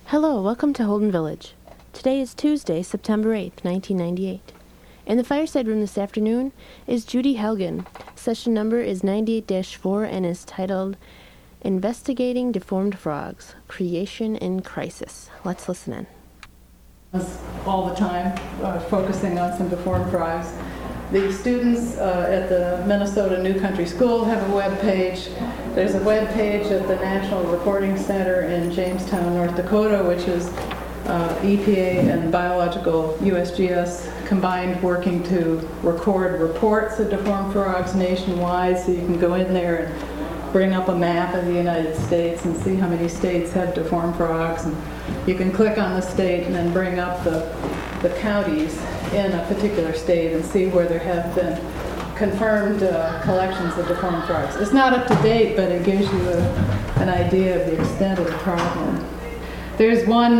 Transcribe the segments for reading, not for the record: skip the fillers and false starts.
Hello, welcome to Holden Village. Today is Tuesday, September 8th, 1998. In the fireside room this afternoon is Judy Helgen. Session number is 98-4 and is titled Investigating Deformed Frogs, Creation in Crisis. Let's listen in. All the time, focusing on some deformed frogs. The students at the Minnesota New Country School have a web page. There's a web page at the National Reporting Center in Jamestown, North Dakota, which is EPA and Biological USGS combined, working to record reports of deformed frogs nationwide, so you can go in there and bring up a map of the United States and see how many states have deformed frogs. And you can click on the state and then bring up the counties in a particular state and see where there have been confirmed collections of deformed frogs. It's not up to date, but it gives you an idea of the extent of the problem. There's one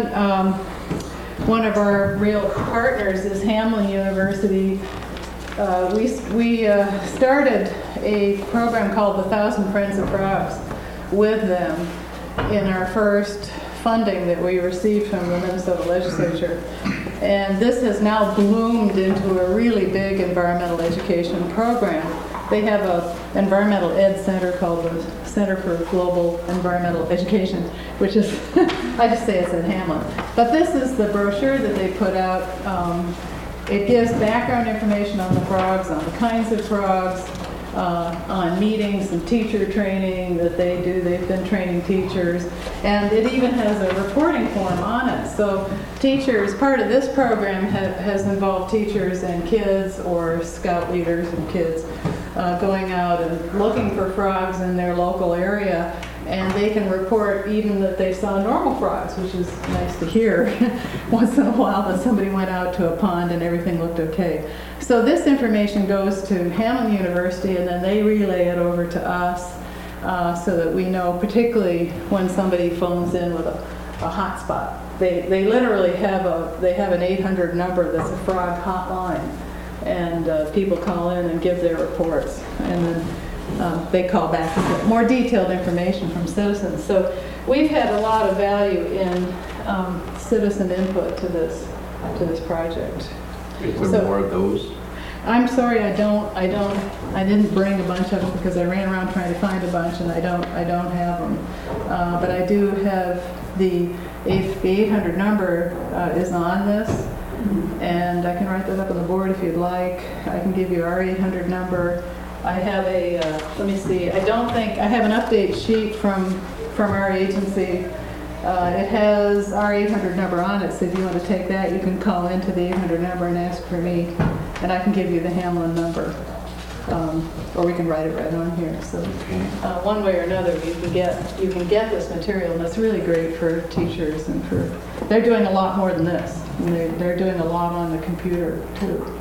of our real partners is Hamline University. We started a program called the 1,000 Friends of Frogs with them in our first funding that we received from the Minnesota legislature. And this has now bloomed into a really big environmental education program. They have an environmental ed center called the Center for Global Environmental Education, which is, I just say it's at Hamline. But this is the brochure that they put out. It gives background information on the frogs, on the kinds of frogs, on meetings and teacher training that they do. They've been training teachers. And it even has a reporting form on it. So teachers, part of this program has involved teachers and kids, or scout leaders and kids, going out and looking for frogs in their local area. And they can report even that they saw normal frogs, which is nice to hear once in a while, that somebody went out to a pond and everything looked okay. So this information goes to Hamline University, and then they relay it over to us so that we know, particularly when somebody phones in with a hot spot. They literally have an 800 number that's a frog hotline, and people call in and give their reports, and then they call back and get more detailed information from citizens. So we've had a lot of value in citizen input to this project. Is there more of those? I'm sorry, I didn't bring a bunch of them because I ran around trying to find a bunch, and I don't have them. But I do have the 800 number is on this, and I can write that up on the board if you'd like. I can give you our 800 number. I have let me see, I have an update sheet from our agency. It has our 800 number on it, so if you want to take that, you can call into the 800 number and ask for me, and I can give you the Hamline number, or we can write it right on here. So one way or another, you can get this material, and it's really great for teachers, and they're doing a lot more than this. And they're doing a lot on the computer too,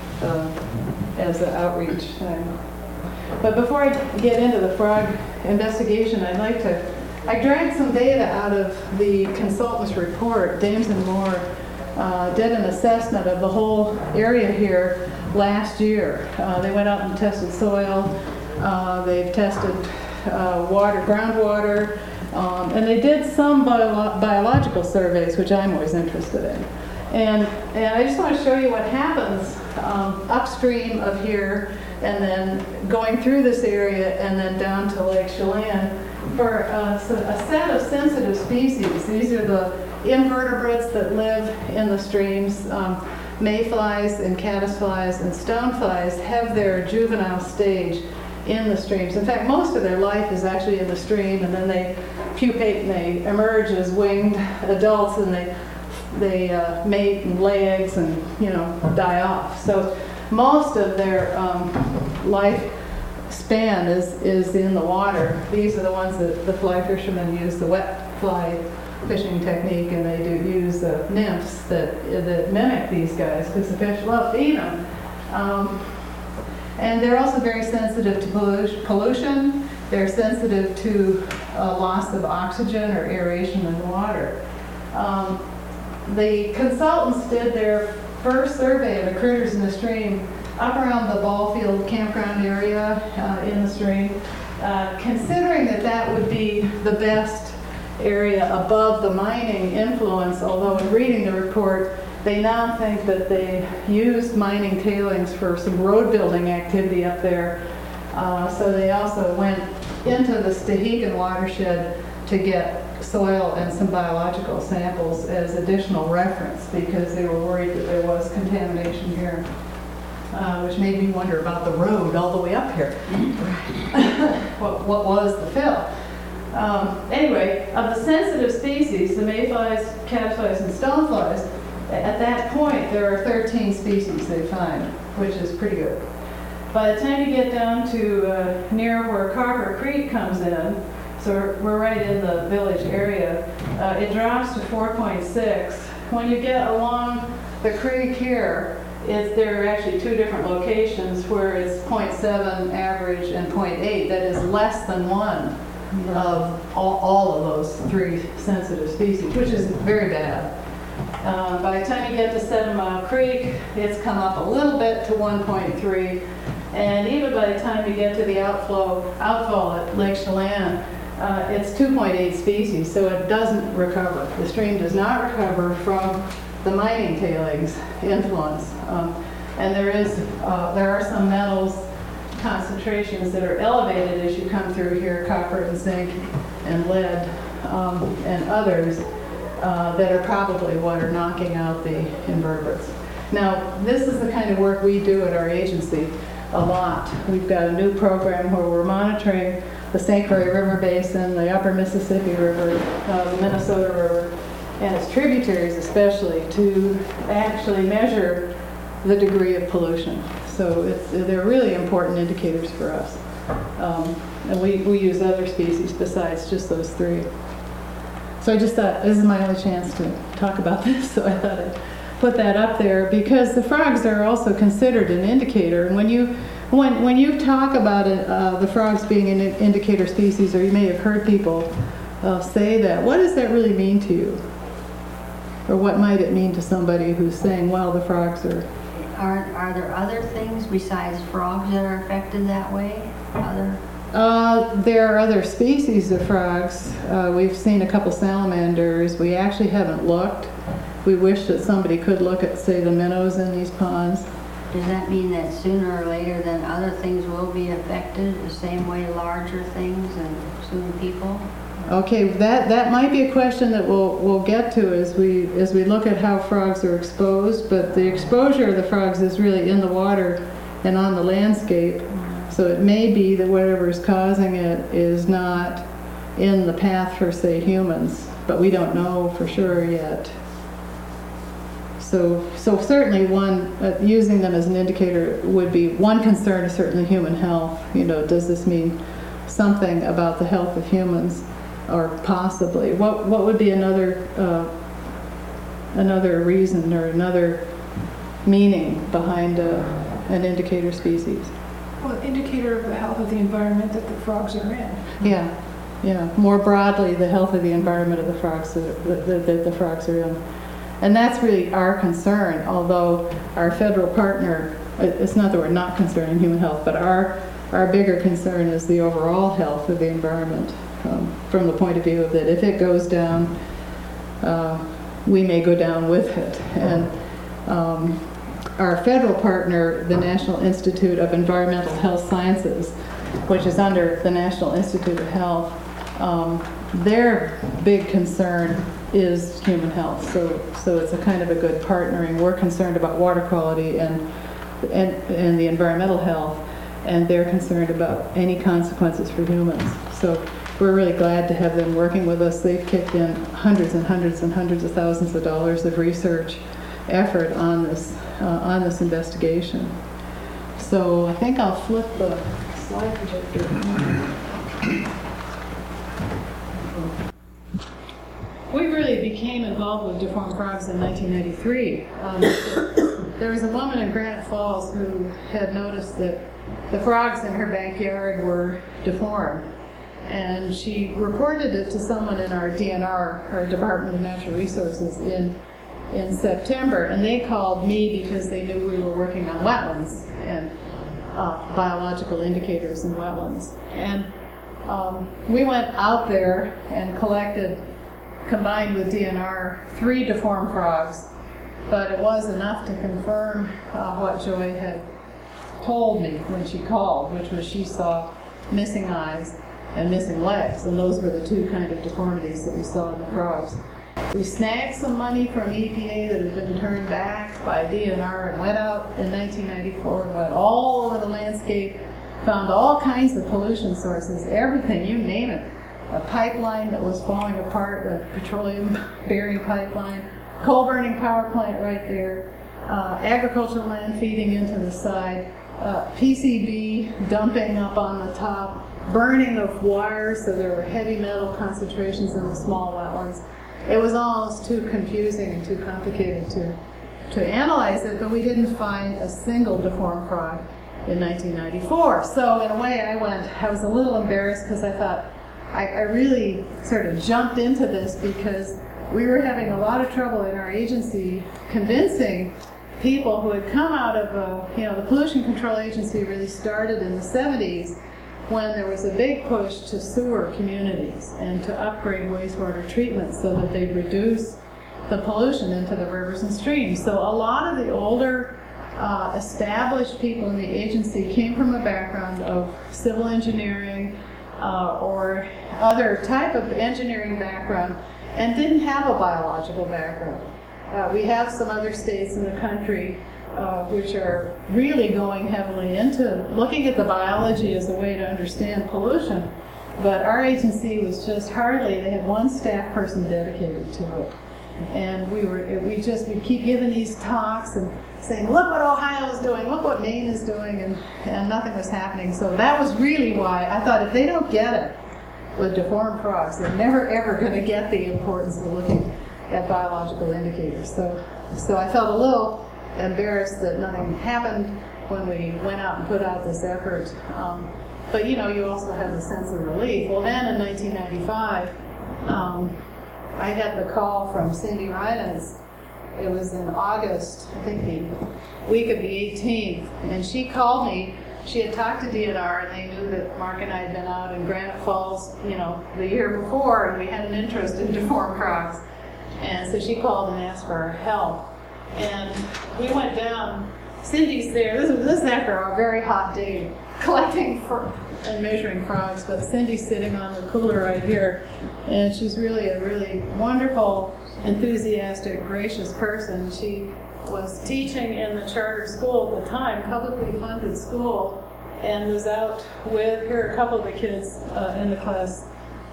as an outreach. But before I get into the frog investigation, I dragged some data out of the consultant's report. Dames and Moore did an assessment of the whole area here last year. They went out and tested soil. They've tested groundwater, and they did some biological surveys, which I'm always interested in. And I just want to show you what happens upstream of here, and then going through this area, and then down to Lake Chelan for a set of sensitive species. These are the invertebrates that live in the streams. Mayflies and caddisflies and stoneflies have their juvenile stage in the streams. In fact, most of their life is actually in the stream, and then they pupate and they emerge as winged adults, and they mate and lay eggs and die off. So most of their life span is in the water. These are the ones that the fly fishermen use, the wet fly fishing technique, and they do use nymphs that mimic these guys because the fish love to eat them. And they're also very sensitive to pollution. They're sensitive to loss of oxygen or aeration in the water. The consultants did their first survey of the critters in the stream up around the ball field campground area in the stream, considering that would be the best area above the mining influence, although in reading the report, they now think that they used mining tailings for some road building activity up there. So they also went into the Stehegan watershed to get soil and some biological samples as additional reference because they were worried that there was contamination here, which made me wonder about the road all the way up here. What was the fill? Anyway, of the sensitive species, the mayflies, cadflies, and stoneflies, at that point there are 13 species they find, which is pretty good. By the time you get down to near where Copper Creek comes in, so we're right in the village area, it drops to 4.6. When you get along the creek here, there are actually two different locations where it's 0.7 average and 0.8. That is less than one of all of those three sensitive species, which is very bad. By the time you get to 7 Mile Creek, it's come up a little bit to 1.3. And even by the time you get to the outfall at Lake Chelan, it's 2.8 species, so it doesn't recover. The stream does not recover from the mining tailings influence. And there are some metals concentrations that are elevated as you come through here, copper and zinc and lead and others that are probably what are knocking out the invertebrates. Now, this is the kind of work we do at our agency a lot. We've got a new program where we're monitoring the St. Croix River Basin, the Upper Mississippi River, the Minnesota River, and its tributaries especially, to actually measure the degree of pollution. So they're really important indicators for us. And we use other species besides just those three. So I just thought, this is my only chance to talk about this, so I thought I'd put that up there because the frogs are also considered an indicator. And when you talk about it, the frogs being an indicator species, or you may have heard people say that, what does that really mean to you? Or what might it mean to somebody who's saying, well, the frogs are... Are there other things besides frogs that are affected that way? There are other species of frogs. We've seen a couple salamanders. We actually haven't looked. We wish that somebody could look at, say, the minnows in these ponds. Does that mean that sooner or later then other things will be affected the same way, larger things, and soon people? Okay, that might be a question that we'll get to as we look at how frogs are exposed, but the exposure of the frogs is really in the water and on the landscape. So it may be that whatever is causing it is not in the path for, say, humans, but we don't know for sure yet. So certainly using them as an indicator would be one concern is certainly human health. You know, does this mean something about the health of humans, or possibly? What would be another reason or another meaning behind an indicator species? Well, an indicator of the health of the environment that the frogs are in. Yeah. More broadly, the health of the environment of the frogs that the frogs are in. And that's really our concern, although our federal partner, it's not that we're not concerned in human health, but our bigger concern is the overall health of the environment from the point of view of that if it goes down, we may go down with it. And our federal partner, the National Institute of Environmental Health Sciences, which is under the National Institute of Health, their big concern is human health. So it's a kind of a good partnering. We're concerned about water quality and the environmental health, and they're concerned about any consequences for humans. So we're really glad to have them working with us. They've kicked in hundreds and hundreds and hundreds of thousands of dollars of research effort on this investigation. So I think I'll flip the slide projector. We really became involved with deformed frogs in 1993. There was a woman in Granite Falls who had noticed that the frogs in her backyard were deformed. And she reported it to someone in our DNR, our Department of Natural Resources, in September. And they called me because they knew we were working on wetlands and biological indicators in wetlands. And we went out there and collected combined with DNR, 3 deformed frogs, but it was enough to confirm what Joy had told me when she called, which was she saw missing eyes and missing legs, and those were the 2 kind of deformities that we saw in the frogs. We snagged some money from EPA that had been turned back by DNR and went out in 1994 and went all over the landscape, found all kinds of pollution sources, everything, you name it. A pipeline that was falling apart, a petroleum-bearing pipeline, coal-burning power plant right there, agricultural land feeding into the side, PCB dumping up on the top, burning of wires, so there were heavy metal concentrations in the small wetlands. It was almost too confusing and too complicated to analyze it, but we didn't find a single deformed frog in 1994. So in a way I was a little embarrassed because I thought I really sort of jumped into this because we were having a lot of trouble in our agency convincing people who had come out of, the Pollution Control Agency really started in the 70s when there was a big push to sewer communities and to upgrade wastewater treatment so that they'd reduce the pollution into the rivers and streams. So a lot of the older established people in the agency came from a background of civil engineering or other type of engineering background and didn't have a biological background. We have some other states in the country which are really going heavily into looking at the biology as a way to understand pollution, but our agency was just they had 1 staff person dedicated to it. And we'd keep giving these talks and saying, look what Ohio is doing, look what Maine is doing, and nothing was happening. So that was really why I thought if they don't get it with deformed frogs, they're never ever going to get the importance of looking at biological indicators. So I felt a little embarrassed that nothing happened when we went out and put out this effort. But you also have a sense of relief. Well, then in 1995, I had the call from Cindy Rydens. It was in August, I think the week of the 18th, and she called me. She had talked to DNR, and they knew that Mark and I had been out in Granite Falls, the year before, and we had an interest in deformed frogs. And so she called and asked for our help. And we went down. Cindy's there. This is after a very hot day collecting and measuring frogs, but Cindy's sitting on the cooler right here, and she's really a really wonderful, enthusiastic, gracious person. She was teaching in the charter school at the time, publicly funded school, and was out with, here are a couple of the kids in the class.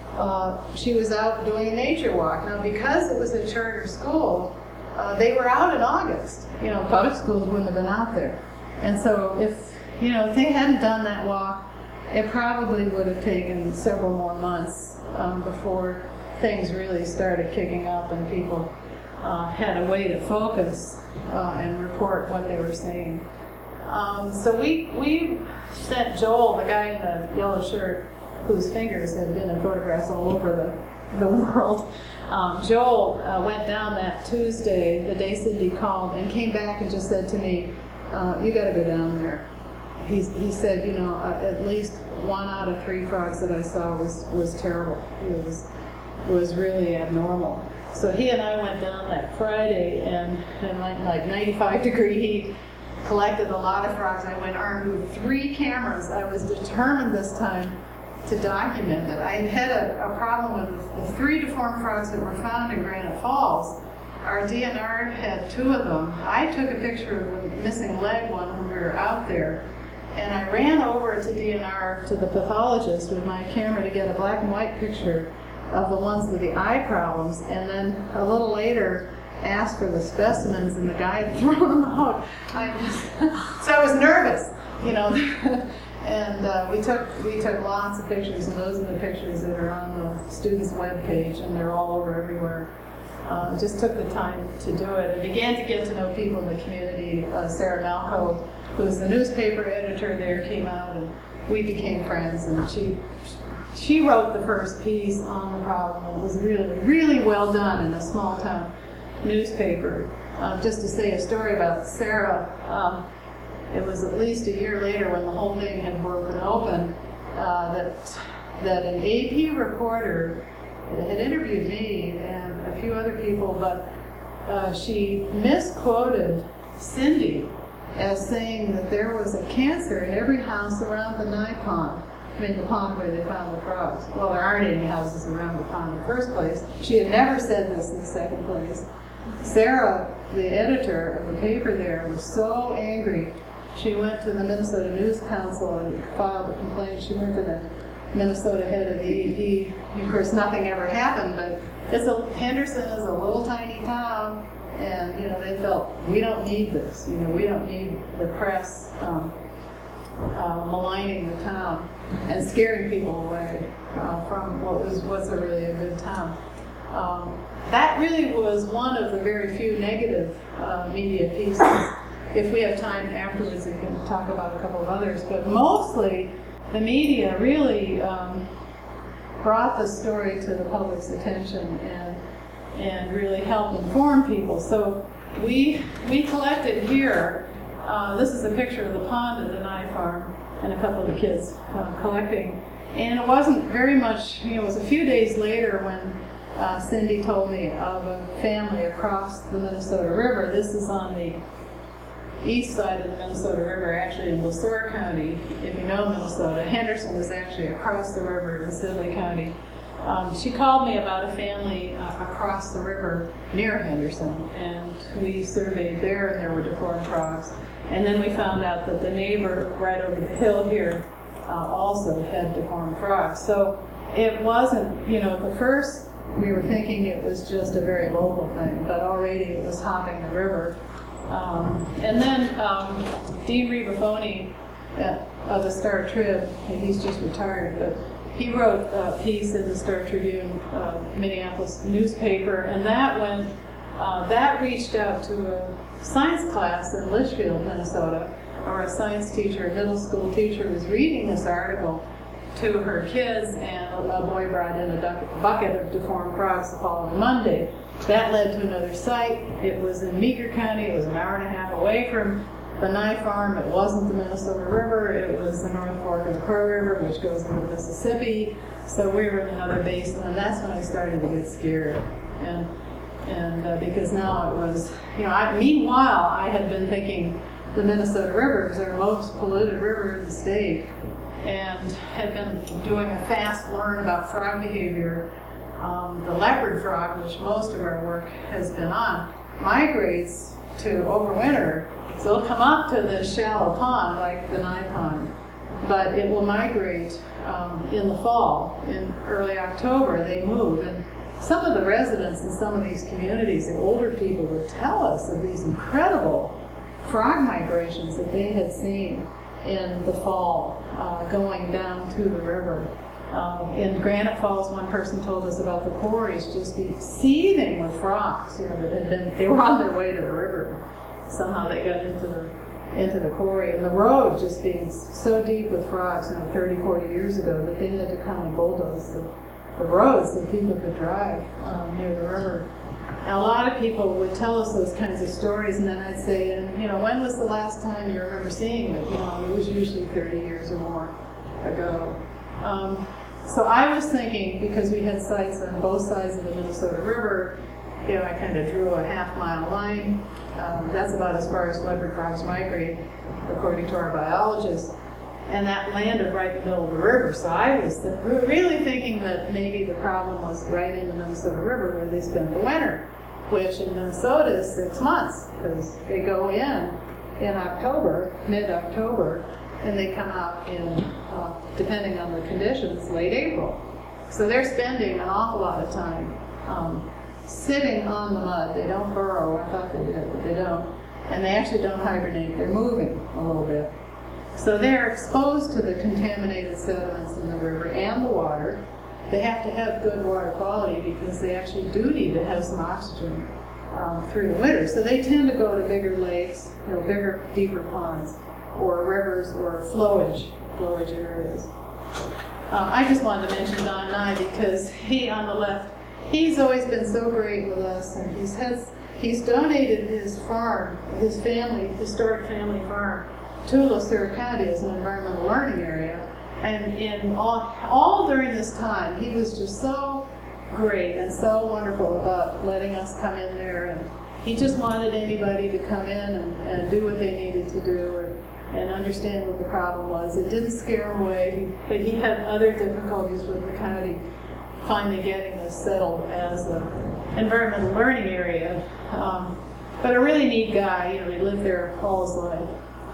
She was out doing a nature walk. Now, because it was a charter school, they were out in August. Public schools wouldn't have been out there. And so if they hadn't done that walk, it probably would have taken several more months before things really started kicking up and people had a way to focus and report what they were seeing. So we sent Joel, the guy in the yellow shirt, whose fingers had been in photographs all over the world. Joel went down that Tuesday, the day Cindy called, and came back and just said to me, you got to go down there. He said, at least 1 out of 3 frogs that I saw was terrible. It was really abnormal. So he and I went down that Friday, and in like 95-degree heat, collected a lot of frogs. I went armed with 3 cameras. I was determined this time to document it. I had a problem with the 3 deformed frogs that were found in Granite Falls. Our DNR had 2 of them. I took a picture of the missing leg one when we were out there, and I ran over to DNR to the pathologist with my camera to get a black and white picture of the ones with the eye problems, and then a little later asked for the specimens, and the guy had thrown them out. So I was nervous, And we took lots of pictures, and those are the pictures that are on the students' webpage, and they're all over everywhere. Just took the time to do it. I began to get to know people in the community. Sarah Malco, who's the newspaper editor there, came out, and we became friends. And she wrote the first piece on the problem. It was really, really well done in a small town newspaper. Just to say a story about Sarah. It was at least a year later when the whole thing had broken open that an AP reporter had interviewed me and a few other people, but she misquoted Cindy as saying that there was a cancer in every house around the Nye Pond. I mean, the pond where they found the frogs. Well, there aren't any houses around the pond in the first place. She had never said this in the second place. Sarah, the editor of the paper there, was so angry. She went to the Minnesota News Council and filed a complaint. She went to the Minnesota head of the AEP. Of course, nothing ever happened, but Henderson is a little tiny town, and they felt, we don't need this. We don't need the press maligning the town and scaring people away from what's really a good town. That really was one of the very few negative media pieces. If we have time afterwards, we can talk about a couple of others. But mostly, the media really brought the story to the public's attention and really helped inform people. So we collected here. This is a picture of the pond at the Nye Farm and a couple of the kids collecting. And it wasn't very much, it was a few days later when Cindy told me of a family across the Minnesota River. This is on the east side of the Minnesota River, actually in LeSueur County, if you know Minnesota. Henderson is actually across the river in Sibley County. She called me about a family across the river near Henderson, and we surveyed there, and there were deformed frogs. And then we found out that the neighbor right over the hill here also had deformed frogs. So it wasn't, at first we were thinking it was just a very local thing, but already it was hopping the river. And then Dean Ribafoni of the Star Trib, and he's just retired, but he wrote a piece in the Star Tribune, Minneapolis newspaper, and that reached out to a science class in Litchfield, Minnesota, or a science teacher, a middle school teacher, was reading this article to her kids, and a boy brought in a bucket of deformed frogs the following Monday. That led to another site. It was in Meeker County. It was an hour and a half away from the Nye Farm. It wasn't the Minnesota River. It was the North Fork of the Crow River, which goes into Mississippi. So we were in another basin, and that's when I started to get scared. And because now it was, meanwhile, I had been thinking the Minnesota River is our most polluted river in the state, and had been doing a fast learn about frog behavior. The leopard frog, which most of our work has been on, migrates to overwinter. So it'll come up to this shallow pond like the Nye Pond, but it will migrate in the fall. In early October, they move. And some of the residents in some of these communities, the older people, would tell us of these incredible frog migrations that they had seen in the fall going down to the river. In Granite Falls, one person told us about the quarries just be seething with frogs. They were on their way to the river. Somehow they got into the quarry, and the road just being so deep with frogs, 30, 40 years ago, that they had to come and bulldoze the roads so people could drive near the river. And a lot of people would tell us those kinds of stories, and then I'd say, when was the last time you remember seeing it? It was usually 30 years or more ago. So I was thinking, because we had sites on both sides of the Minnesota River, I kind of drew a half-mile line. That's about as far as leopard frogs migrate, according to our biologists. And that landed right in the middle of the river. So I was really thinking that maybe the problem was right in the Minnesota River where they spend the winter, which in Minnesota is 6 months, because they go in October, mid-October, and they come out in, depending on the conditions, late April. So they're spending an awful lot of time sitting on the mud. They don't burrow. I thought they did, but they don't. And they actually don't hibernate. They're moving a little bit. So they're exposed to the contaminated sediments in the river and the water. They have to have good water quality because they actually do need to have some oxygen through the winter. So they tend to go to bigger lakes, bigger, deeper ponds, or rivers, or flowage areas. I just wanted to mention Don Nye because he, on the left, he's always been so great with us, and he's donated his farm, his historic family farm, to LeSueur County as an environmental learning area. And in all during this time, he was just so great and so wonderful about letting us come in there, and he just wanted anybody to come in and do what they needed to do and understand what the problem was. It didn't scare him away, but he had other difficulties with the county finally getting this settled as an environmental learning area. But a really neat guy, you know, he lived there all his life.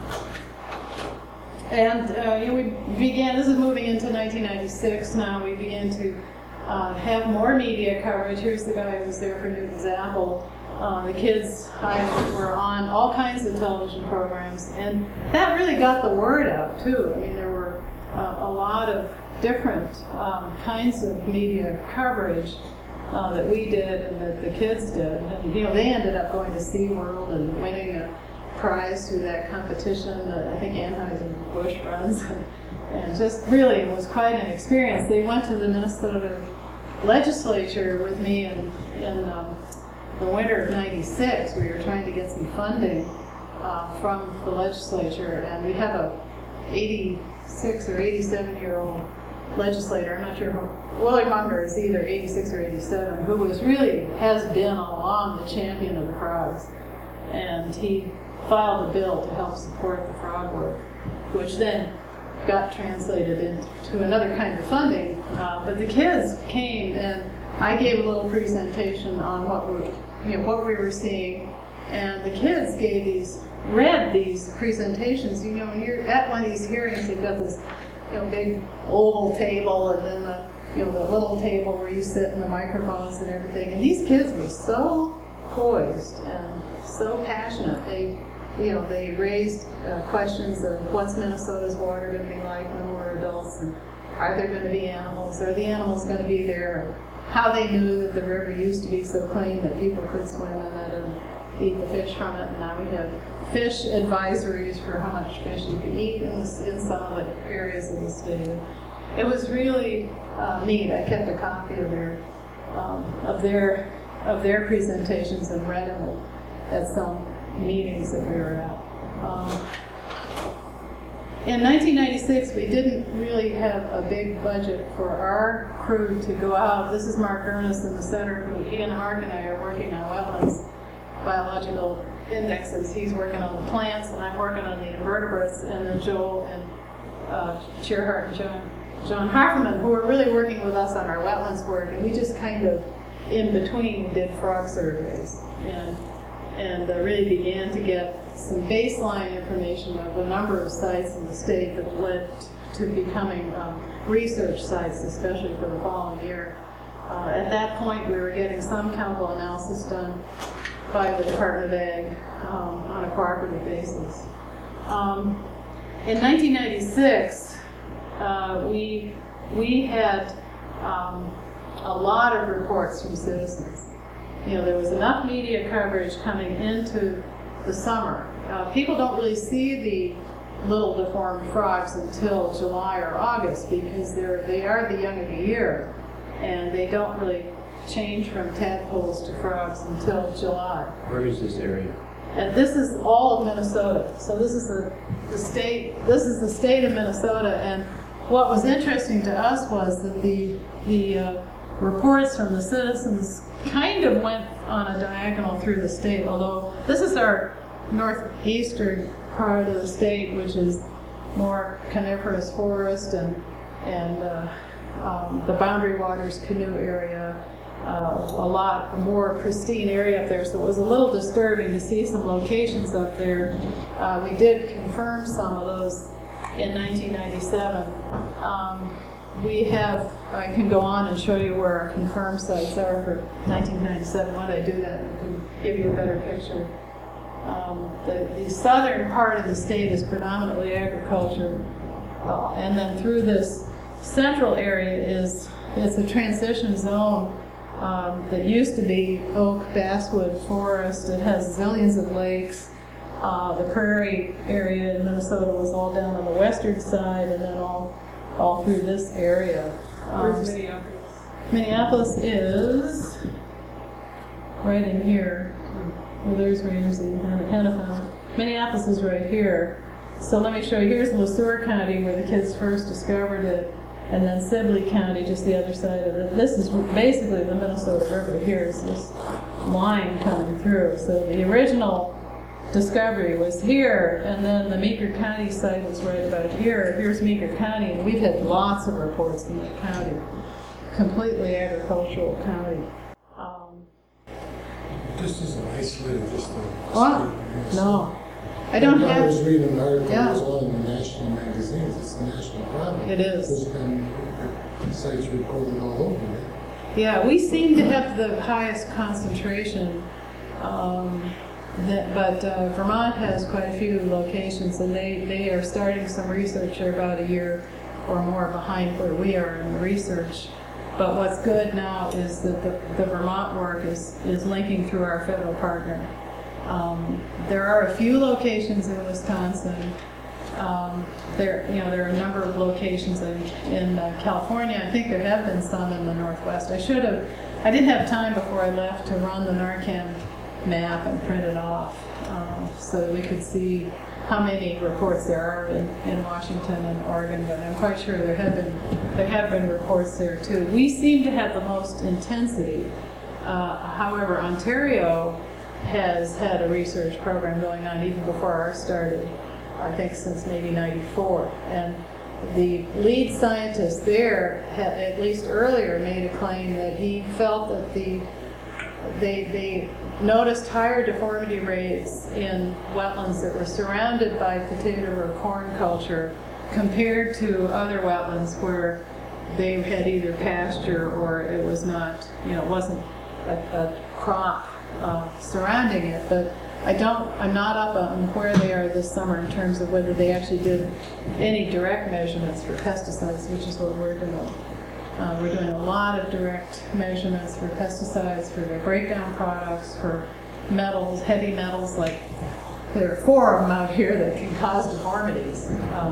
And we began, this is moving into 1996 now, we began to have more media coverage. Here's the guy who was there for Newton's Apple. The kids were on all kinds of television programs, and that really got the word out too. I mean, there were a lot of different kinds of media coverage that we did and that the kids did. And, you know, they ended up going to SeaWorld and winning a prize through that competition that I think Anheuser-Busch runs. And just really was quite an experience. They went to the Minnesota legislature with me in the winter of '96. We were trying to get some funding from the legislature, and we have a 86 or 87-year-old legislator, I'm not sure who, Willie Munger is either 86 or 87, who has been all along the champion of the frogs. And he filed a bill to help support the frog work, which then got translated into another kind of funding. But the kids came, and I gave a little presentation on what we were seeing, and the kids read these presentations. You know, when you're at one of these hearings, they've got this, you know, big oval table, and then the little table where you sit and the microphones and everything. And these kids were so poised and so passionate. They raised questions of what's Minnesota's water going to be like when we're adults, and are there going to be animals? Are the animals going to be there? How they knew that the river used to be so clean that people could swim in it and eat the fish from it. And now we have fish advisories for how much fish you can eat in some of the areas of the state. It was really neat. I kept a copy of their presentations and read them at some meetings that we were at. In 1996, we didn't really have a big budget for our crew to go out. This is Mark Ernest in the center. He and Mark and I are working on wetlands biological indexes. He's working on the plants, and I'm working on the invertebrates, and then Joel and Cheerhart and John Harfman, who are really working with us on our wetlands work, and we just kind of, in between, did frog surveys and really began to get some baseline information of a number of sites in the state that led to becoming research sites, especially for the following year. At that point, we were getting some chemical analysis done by the Department of Ag on a cooperative basis. In 1996, we had a lot of reports from citizens. You know, there was enough media coverage coming into the summer. People don't really see the little deformed frogs until July or August because they are the young of the year, and they don't really change from tadpoles to frogs until July. Where is this area? And this is all of Minnesota. So this is the state. This is the state of Minnesota. And what was interesting to us was that the reports from the citizens kind of went on a diagonal through the state. Although this is our northeastern part of the state, which is more coniferous forest and the Boundary Waters canoe area. A lot more pristine area up there, so it was a little disturbing to see some locations up there. We did confirm some of those in 1997. I can go on and show you where our confirmed sites are for 1997. Why don't I do that? I can give you a better picture. The southern part of the state is predominantly agriculture, and then through this central area it's a transition zone that used to be oak basswood forest. It has zillions of lakes. The prairie area in Minnesota was all down on the western side, and then all through this area. Where's Minneapolis? Minneapolis is right in here. Well, there's Ramsey and Hennepin. Minneapolis is right here. So let me show you. Here's Le Sueur County, where the kids first discovered it. and then Sibley County, just the other side of it. This is basically the Minnesota River. Here's this line coming through. So the original discovery was here, and then the Meeker County site was right about here. Here's Meeker County, and we've had lots of reports in that county. Completely agricultural county. This isn't isolated, just the What? state. No. I don't I have... was reading an article, Yeah. it was all in the national magazines, it's a national problem. It is. There's been sites reported all over it. Yeah, we seem to have the highest concentration, but Vermont has quite a few locations, and they are starting some research. They're about a year or more behind where we are in the research. But what's good now is that the Vermont work is linking through our federal partner. There are a few locations in Wisconsin. There are a number of locations in California. I think there have been some in the Northwest. I didn't have time before I left to run the Narcan map and print it off so that we could see how many reports there are in Washington and Oregon, but I'm quite sure there have been reports there too. We seem to have the most intensity. However, Ontario has had a research program going on even before ours started, I think since maybe '94. And the lead scientist there had, at least earlier, made a claim that he felt that they noticed higher deformity rates in wetlands that were surrounded by potato or corn culture compared to other wetlands where they had either pasture or it was not, wasn't a crop surrounding it. But I'm not up on where they are this summer in terms of whether they actually did any direct measurements for pesticides, which is what we're doing. We're doing a lot of direct measurements for pesticides, for the breakdown products, for metals, heavy metals, like there are 4 of them out here that can cause deformities.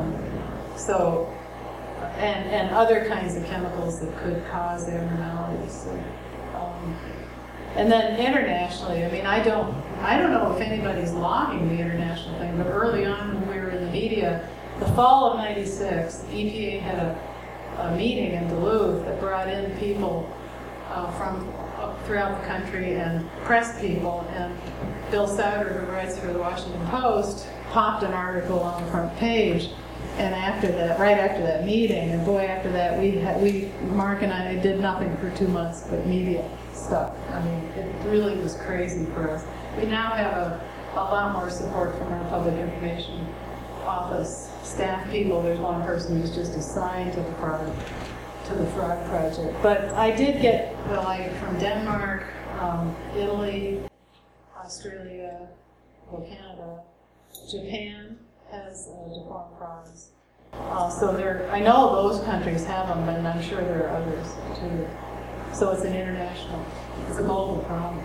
And other kinds of chemicals that could cause abnormalities. So, and then internationally, I don't know if anybody's logging the international thing, but early on when we were in the media, the fall of '96, EPA had a meeting in Duluth that brought in people from throughout the country and press people, and Bill Souter, who writes for the Washington Post, popped an article on the front page. And right after that meeting, and boy, after that, Mark and I did nothing for 2 months but media stuff. It really was crazy for us. We now have a lot more support from our public information office staff people. There's one person who's just assigned to the Frog Project. But I did get from Denmark, Italy, Australia, Canada, Japan has deformed frogs. I know those countries have them, and I'm sure there are others too. So it's a global problem.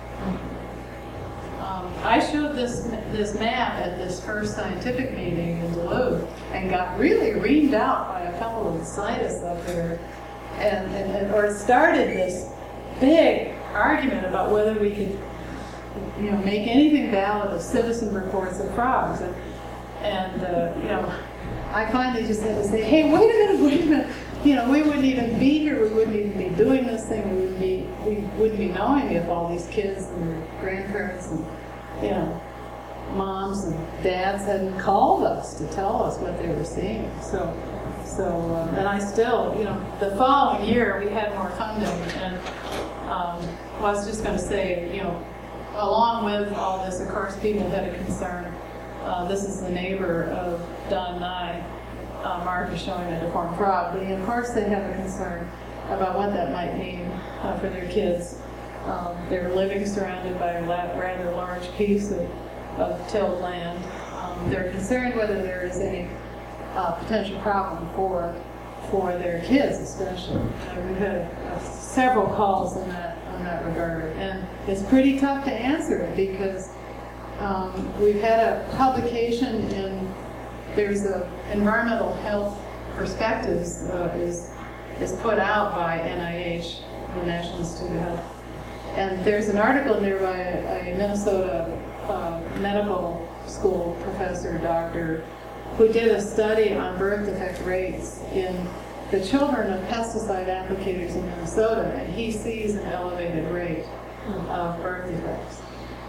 I showed this map at this first scientific meeting in Duluth and got really reamed out by a couple of scientists up there, or it started this big argument about whether we could, make anything valid of citizen reports of frogs. And I finally just had to say, hey, wait a minute. We wouldn't even be here. We wouldn't even be doing this thing. We wouldn't be knowing if all these kids and their grandparents and, moms and dads hadn't called us to tell us what they were seeing. And I still, the following year we had more funding, and I was just going to say, along with all this, of course, people had a concern. This is the neighbor of Don Nye. Mark is showing a deformed frog. But of course they have a concern about what that might mean for their kids. They're living surrounded by a rather large piece of tilled land. They're concerned whether there is any potential problem for their kids, especially. We've had several calls in that regard. And it's pretty tough to answer it because we've had a publication there's a Environmental Health Perspectives is put out by NIH, the National Institute of Health. And there's an article in there by a Minnesota medical school professor, doctor, who did a study on birth defect rates in the children of pesticide applicators in Minnesota, and he sees an elevated rate of birth defects.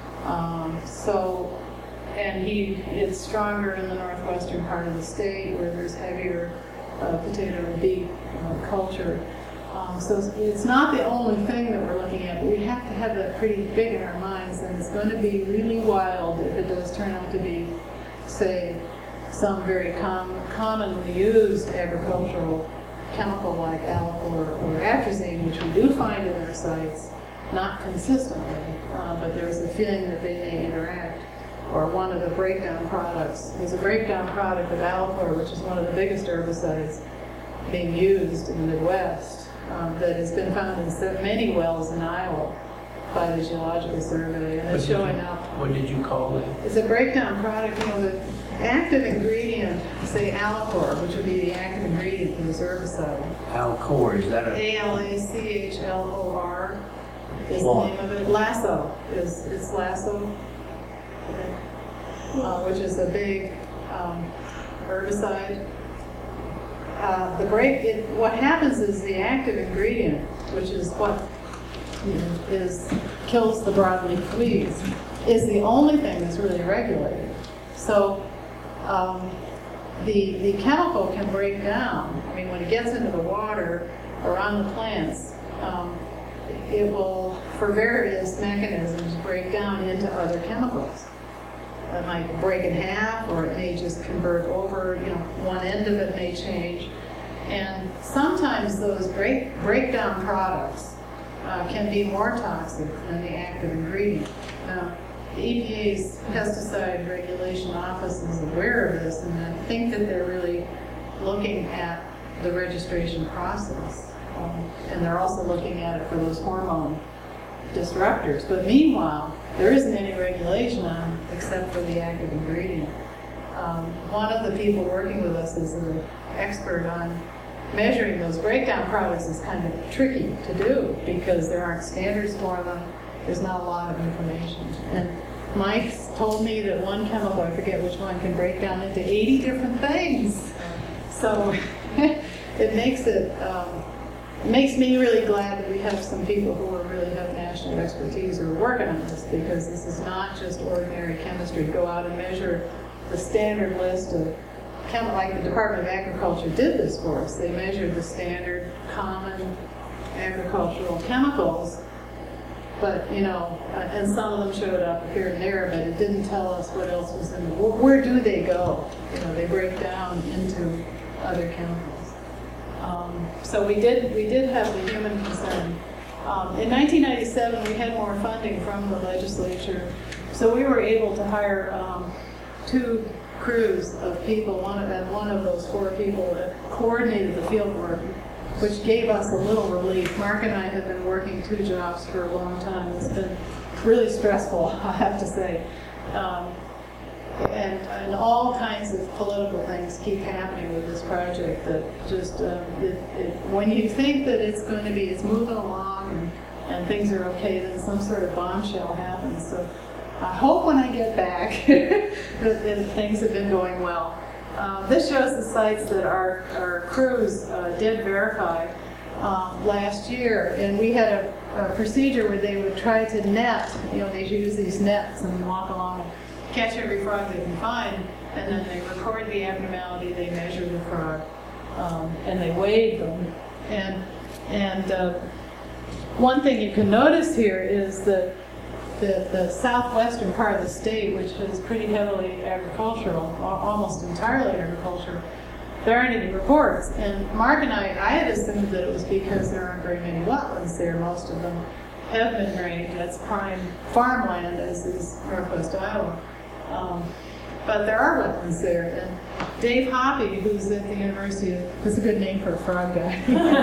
And it's stronger in the northwestern part of the state where there's heavier potato and beet culture. So it's not the only thing that we're looking at, but we have to have that pretty big in our minds, and it's going to be really wild if it does turn out to be, say, some very commonly used agricultural chemical like Alcor or atrazine, which we do find in our sites, not consistently, but there's a feeling that they may interact. Or one of the breakdown products. There's a breakdown product of Alcor, which is one of the biggest herbicides being used in the Midwest, that has been found in many wells in Iowa by the Geological Survey, and it's showing up. What did you call it? It's a breakdown product. The active ingredient, say Alcor, which would be the active ingredient in this herbicide. Alcor, is that a... ALACHLOR is the name of it. Lasso it's Lasso, which is a big herbicide. What happens is the active ingredient, which is what kills the broadleaf weeds, is the only thing that's really regulated. So the chemical can break down. I mean, when it gets into the water or on the plants, it will, for various mechanisms, break down into other chemicals. It might break in half, or it may just convert over, one end of it may change. And sometimes those breakdown products can be more toxic than the active ingredient. Now, the EPA's Pesticide Regulation Office is aware of this, and I think that they're really looking at the registration process. And they're also looking at it for those hormone disruptors. But meanwhile, there isn't any regulation on it except for the active ingredient. One of the people working with us is an expert on measuring those breakdown products. Is kind of tricky to do because there aren't standards for them. There's not a lot of information. And Mike told me that one chemical, I forget which one, can break down into 80 different things. So it makes me really glad that we have some people who really have national expertise who are working on this, because this is not just ordinary chemistry. Go out and measure the standard list of like the Department of Agriculture did this for us. They measured the standard common agricultural chemicals, but and some of them showed up here and there, but it didn't tell us what else was in them. Where do they go? They break down into other chemicals. So we did have the human concern. In 1997, we had more funding from the legislature, so we were able to hire 2 crews of people. One of those 4 people that coordinated the field work, which gave us a little relief. Mark and I have been working 2 jobs for a long time. It's been really stressful, I have to say. And all kinds of political things keep happening with this project that just, when you think that it's moving along and things are okay, then some sort of bombshell happens. So I hope when I get back that things have been going well. This shows the sites that our crews did verify last year, and we had a procedure where they would try to net, they use these nets and walk along and catch every frog they can find, and then they record the abnormality, they measure the frog, and they weighed them. And one thing you can notice here is that the southwestern part of the state, which is pretty heavily agricultural, almost entirely agricultural, there aren't any reports. And Mark and I had assumed that it was because there aren't very many wetlands there. Most of them have been drained. That's prime farmland, as is northwest Iowa. But there are wetlands there. And Dave Hoppy, who's at the University of, that's a good name for a frog guy.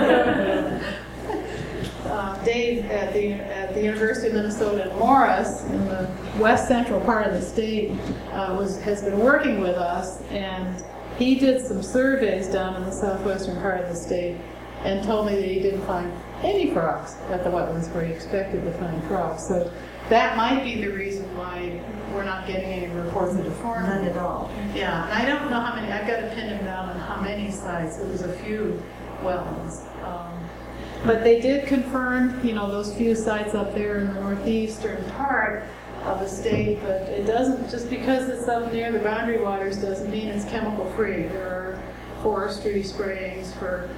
Dave at the University of Minnesota in Morris, in the west central part of the state, has been working with us, and he did some surveys down in the southwestern part of the state and told me that he didn't find any frogs at the wetlands where he expected to find frogs. So that might be the reason why we're not getting any reports of deformity. None at all. Yeah, and I don't know how many, I've got to pin him down on how many sites. It was a few. wetlands. But they did confirm, those few sites up there in the northeastern part of the state, but it doesn't, just because it's up near the boundary waters doesn't mean it's chemical free. There are forestry sprayings for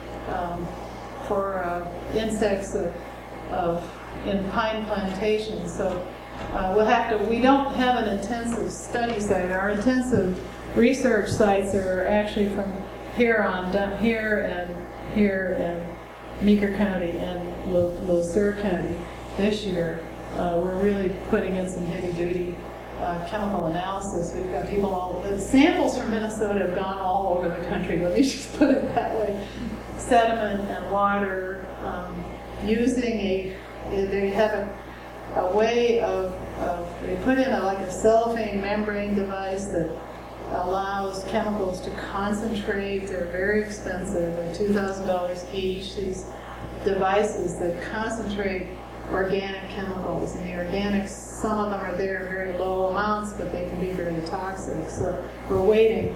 insects in pine plantations. So we don't have an intensive study site. Our intensive research sites are actually from here on down here and Meeker County and Losier County. This year, we're really putting in some heavy-duty chemical analysis. We've got people the samples from Minnesota have gone all over the country, let me just put it that way. Sediment and water, they have a way of they put in like a cellophane membrane device that allows chemicals to concentrate. They're very expensive, they're $2,000 each, these devices that concentrate organic chemicals. And the organics, some of them are there in very low amounts, but they can be very toxic. So we're waiting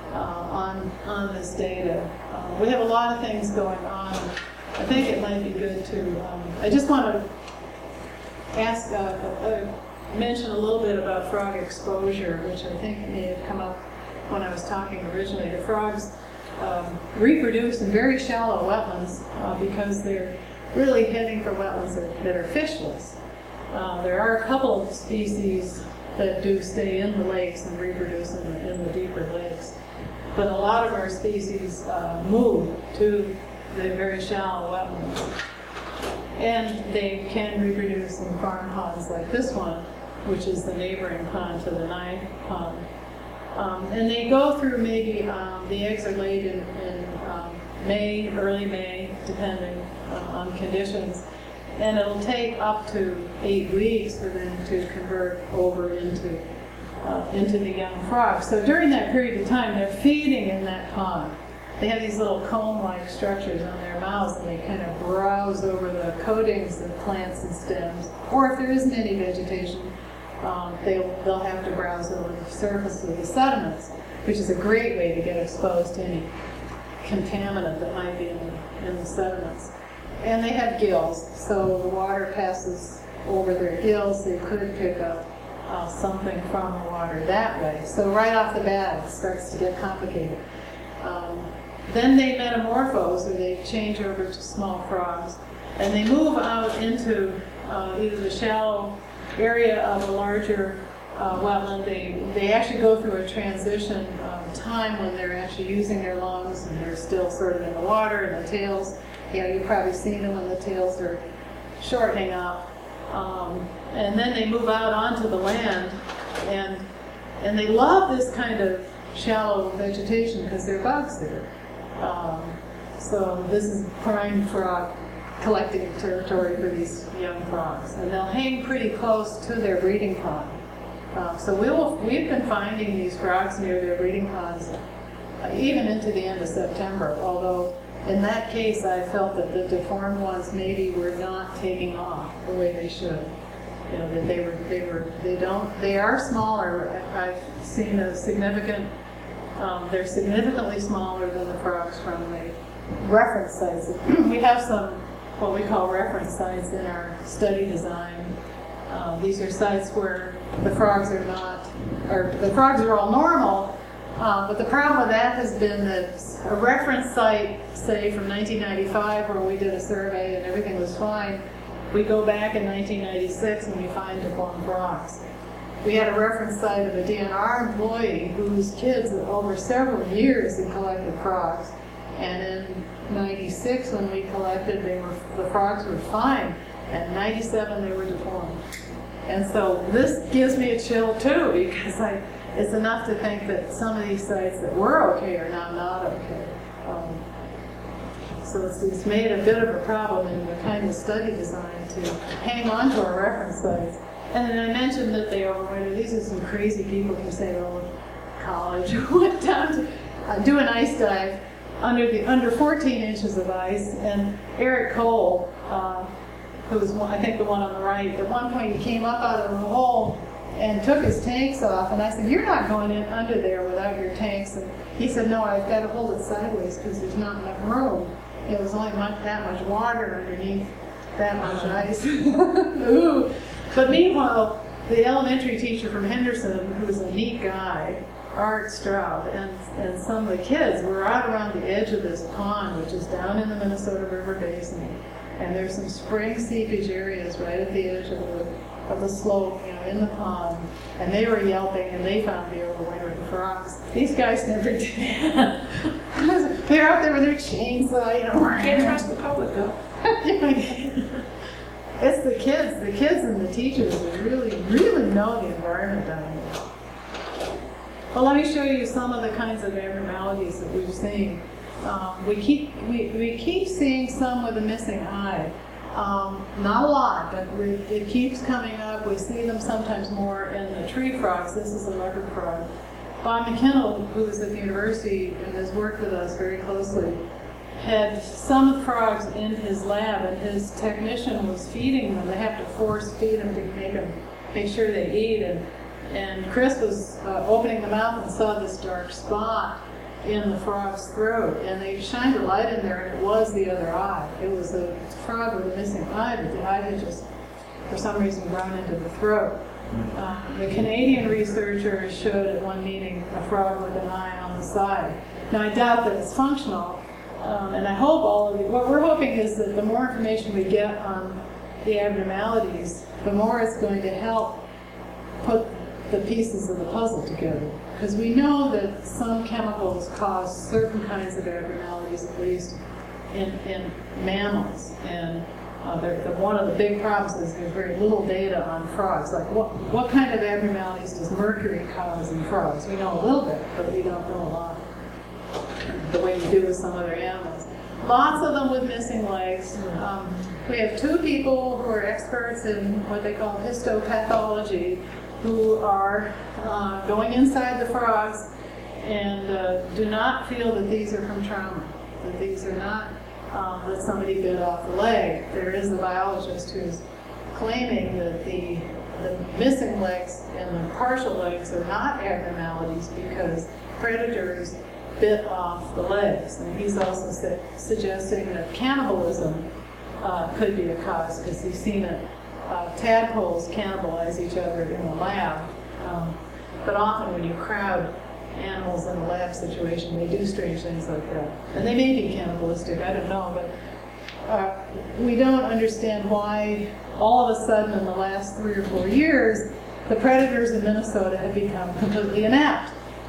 on this data. We have a lot of things going on. I think it might be good to, I just want to ask, mention a little bit about frog exposure, which I think may have come up when I was talking originally. The frogs reproduce in very shallow wetlands because they're really heading for wetlands that are fishless. There are a couple of species that do stay in the lakes and reproduce in the deeper lakes. But a lot of our species move to the very shallow wetlands. And they can reproduce in farm ponds like this one, which is the neighboring pond to the Nye pond. And they go through maybe, the eggs are laid in May, early May, depending on conditions. And it'll take up to 8 weeks for them to convert over into the young frogs. So during that period of time, they're feeding in that pond. They have these little cone-like structures on their mouths, and they kind of browse over the coatings of plants and stems. Or if there isn't any vegetation, they'll have to browse over the surface of the sediments, which is a great way to get exposed to any contaminant that might be in the sediments. And they have gills, so the water passes over their gills. They could pick up something from the water that way. So right off the bat, it starts to get complicated. Then they metamorphose, or they change over to small frogs, and they move out into either the shallow area of a larger wetland. They actually go through a transition time when they're actually using their lungs and they're still sort of in the water, and the tails, you've probably seen them when the tails are shortening up. And then they move out onto the land, and they love this kind of shallow vegetation because there are bugs there. So this is prime frog collecting territory for these young frogs, and they'll hang pretty close to their breeding pond. So we've been finding these frogs near their breeding ponds even into the end of September, although in that case I felt that the deformed ones maybe were not taking off the way they should. That they are smaller. I've seen a significant, they're significantly smaller than the frogs from the reference sites. We have some what we call reference sites in our study design. These are sites where the frogs are all normal, but the problem with that has been that a reference site, say from 1995, where we did a survey and everything was fine, we go back in 1996 and we find deformed frogs. We had a reference site of a DNR employee whose kids over several years had collected frogs, and in 96 when we collected, the frogs were fine, and 97 they were deformed. And so this gives me a chill too, because it's enough to think that some of these sites that were okay are now not okay. So it's made a bit of a problem in the kind of study design to hang on to our reference sites. And then I mentioned that they overwinter. These are some crazy people from St. Olaf College who went down to do an ice dive under 14 inches of ice. And Eric Cole, who was I think the one on the right, at one point he came up out of the hole and took his tanks off. And I said, "You're not going in under there without your tanks." And he said, "No, I've got to hold it sideways because there's not enough room." It was only that much water underneath that much ice. Ooh. But meanwhile, the elementary teacher from Henderson, who was a neat guy, Art Stroud, and some of the kids were out around the edge of this pond, which is down in the Minnesota River Basin. And there's some spring seepage areas right at the edge of the slope, in the pond. And they were yelping, and they found the overwintering frogs. These guys never did. They're out there with their chainsaw, Can't trust the public, though. It's the kids and the teachers that really, really know the environment down here. Well, let me show you some of the kinds of abnormalities that we've seen. We keep seeing some with a missing eye. Not a lot, but it keeps coming up. We see them sometimes more in the tree frogs. This is a leopard frog. Bob McKinnell, who is at the university and has worked with us very closely, had some frogs in his lab, and his technician was feeding them. They have to force feed them to make sure they eat. And Chris was opening the mouth and saw this dark spot in the frog's throat, and they shined a light in there, and it was the other eye. It was a frog with a missing eye, but the eye had just, for some reason, grown into the throat. The Canadian researchers showed at one meeting a frog with an eye on the side. Now, I doubt that it's functional, and I hope all of you, what we're hoping is that the more information we get on the abnormalities, the more it's going to help put the pieces of the puzzle together. Because we know that some chemicals cause certain kinds of abnormalities, at least in mammals. And one of the big problems is there's very little data on frogs. Like what kind of abnormalities does mercury cause in frogs? We know a little bit, but we don't know a lot, the way we do with some other animals. Lots of them with missing legs. We have two people who are experts in what they call histopathology, who are going inside the frogs and do not feel that these are from trauma, that these are not that somebody bit off the leg. There is a biologist who's claiming that the missing legs and the partial legs are not abnormalities because predators bit off the legs. And he's also suggesting that cannibalism could be a cause, because he's seen it. Tadpoles cannibalize each other in the lab, but often when you crowd animals in a lab situation, they do strange things like that. And they may be cannibalistic, I don't know, but we don't understand why all of a sudden in the last 3 or 4 years, the predators in Minnesota have become completely inept.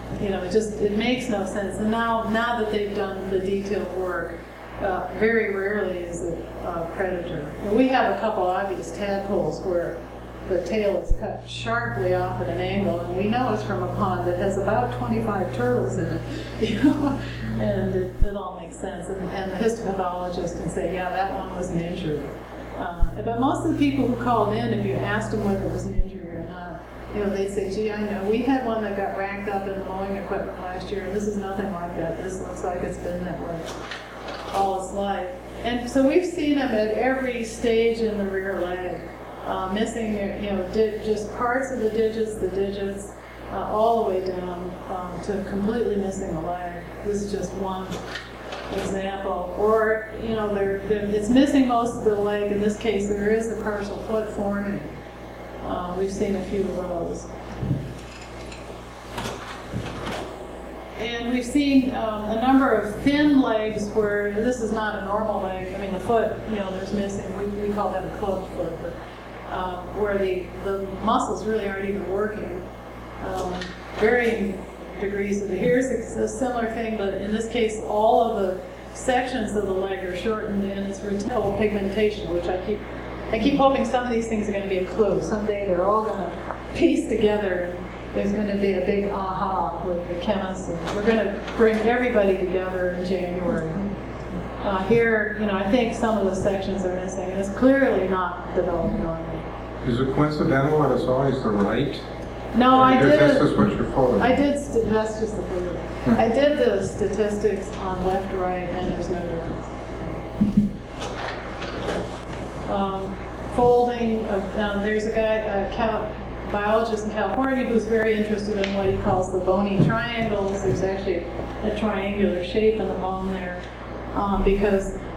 It makes no sense. And now that they've done the detailed work, very rarely is it a predator. And we have a couple obvious tadpoles where the tail is cut sharply off at an angle, and we know it's from a pond that has about 25 turtles in it, and it all makes sense. And the histopathologist can say, yeah, that one was an injury. But most of the people who called in, if you asked them whether it was an injury or not, they'd say, gee, I know. We had one that got racked up in the mowing equipment last year, and this is nothing like that. This looks like it's been that way all its life. And so we've seen them at every stage in the rear leg, missing, just parts of the digits, all the way down to completely missing a leg. This is just one example. Or, it's missing most of the leg. In this case, there is a partial foot forming. We've seen a few of those. And we've seen a number of thin legs where this is not a normal leg. I mean, the foot, there's missing. We call that a club foot, but where the muscles really aren't even working. Varying degrees of here's a similar thing, but in this case, all of the sections of the leg are shortened, and it's retinal pigmentation, which I keep hoping some of these things are going to be a clue. Someday they're all going to piece together, and there's going to be a big aha with the chemists, and we're going to bring everybody together in January. Here, I think some of the sections are missing, and it's clearly not developed normally. Is it coincidental that it's always the right? No, I did. That's just what your photo. That's just the photo. I did the statistics on left, right, and there's no difference. Folding. There's a guy, a biologist in California, who's very interested in what he calls the bony triangles. There's actually a triangular shape in the bone there, because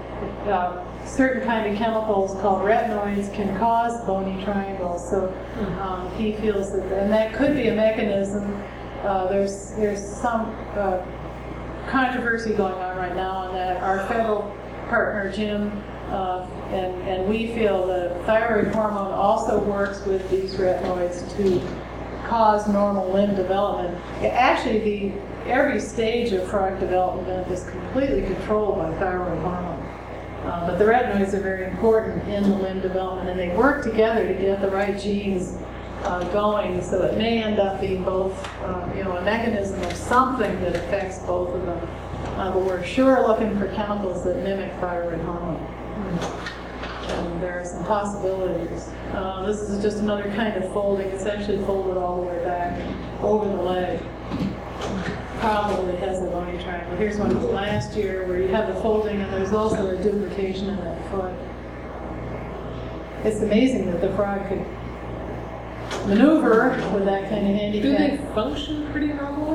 certain kind of chemicals called retinoids can cause bony triangles. So he feels that, and that could be a mechanism. There's some controversy going on right now on that. Our federal partner, Jim, and we feel that thyroid hormone also works with these retinoids to cause normal limb development. Actually, every stage of frog development is completely controlled by thyroid hormone. But the retinoids are very important in the limb development, and they work together to get the right genes going, so it may end up being both, a mechanism of something that affects both of them. But we're sure looking for chemicals that mimic thyroid hormone. And there are some possibilities. This is just another kind of folding. It's actually folded all the way back over the leg. Probably has a bony triangle. Here's one from last year where you have the folding and there's also a duplication in that foot. It's amazing that the frog could maneuver with that kind of handicap. Do they function pretty normally?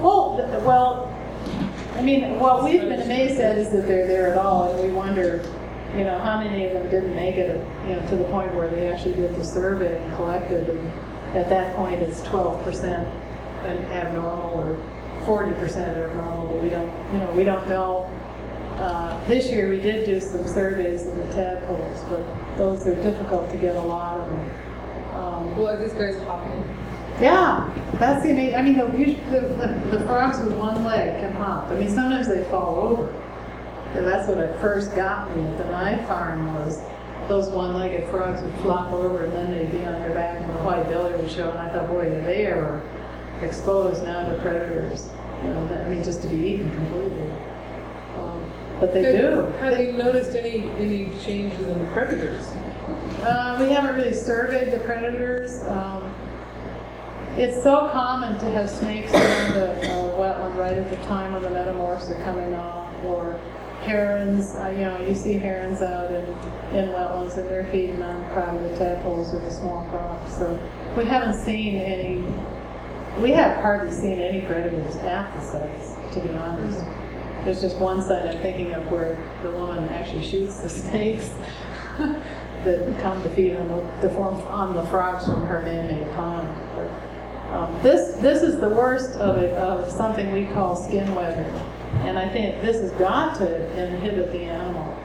What we've been amazed at is that they're there at all, and we wonder, how many of them didn't make it, to the point where they actually did the survey and collected, and at that point it's 12% abnormal or 40% abnormal, but we don't know. This year we did do some surveys of the tadpoles, but those are difficult to get a lot of them. Well, this guy's hopping. Yeah, that's the amazing. The frogs with one leg can hop. Sometimes they fall over. And that's what it first got me at the Nye Farm was those one-legged frogs would flop over and then they'd be on their back and the white belly would show. And I thought, boy, are they ever exposed now to predators? Just to be eaten completely. But they do. Have you noticed any changes in the predators? We haven't really surveyed the predators. It's so common to have snakes in the wetland right at the time when the metamorphs are coming off, or herons. You see herons out in wetlands and they're feeding on probably the tadpoles or the small frogs. So we haven't seen any. We have hardly seen any predators at the sites, to be honest. There's just one site I'm thinking of where the woman actually shoots the snakes that come to feed on the frogs from her man-made pond. This is the worst of something we call skin webbing, and I think this has got to inhibit the animal.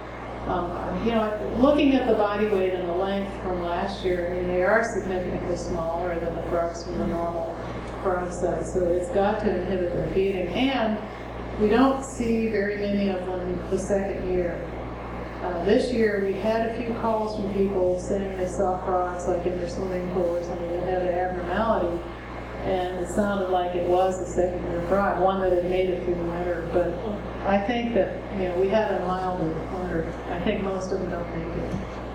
Looking at the body weight and the length from last year, they are significantly smaller than the frogs from the normal frog size, so it's got to inhibit their feeding. And we don't see very many of them the second year. This year we had a few calls from people saying they saw frogs like in their swimming pool or something that had an abnormality, and it sounded like it was a second year frog, one that had made it through the winter. But I think that we had a milder winter. I think most of them don't make it.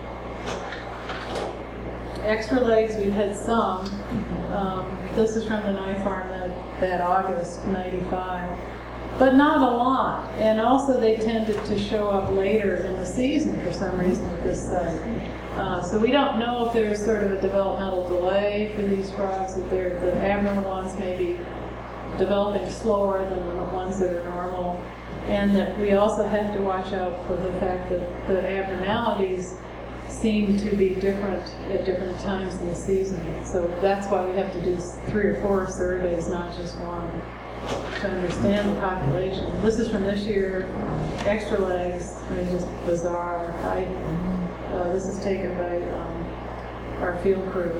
Extra legs, we've had some. This is from the Nye Farm that August '95. But not a lot. And also they tended to show up later in the season for some reason at this site. So we don't know if there's sort of a developmental delay for these frogs, that the abnormal ones may be developing slower than the ones that are normal. And that we also have to watch out for the fact that the abnormalities seem to be different at different times in the season. So that's why we have to do 3 or 4 surveys, not just one, to understand the population. This is from this year, extra legs, just bizarre. This is taken by our field crew.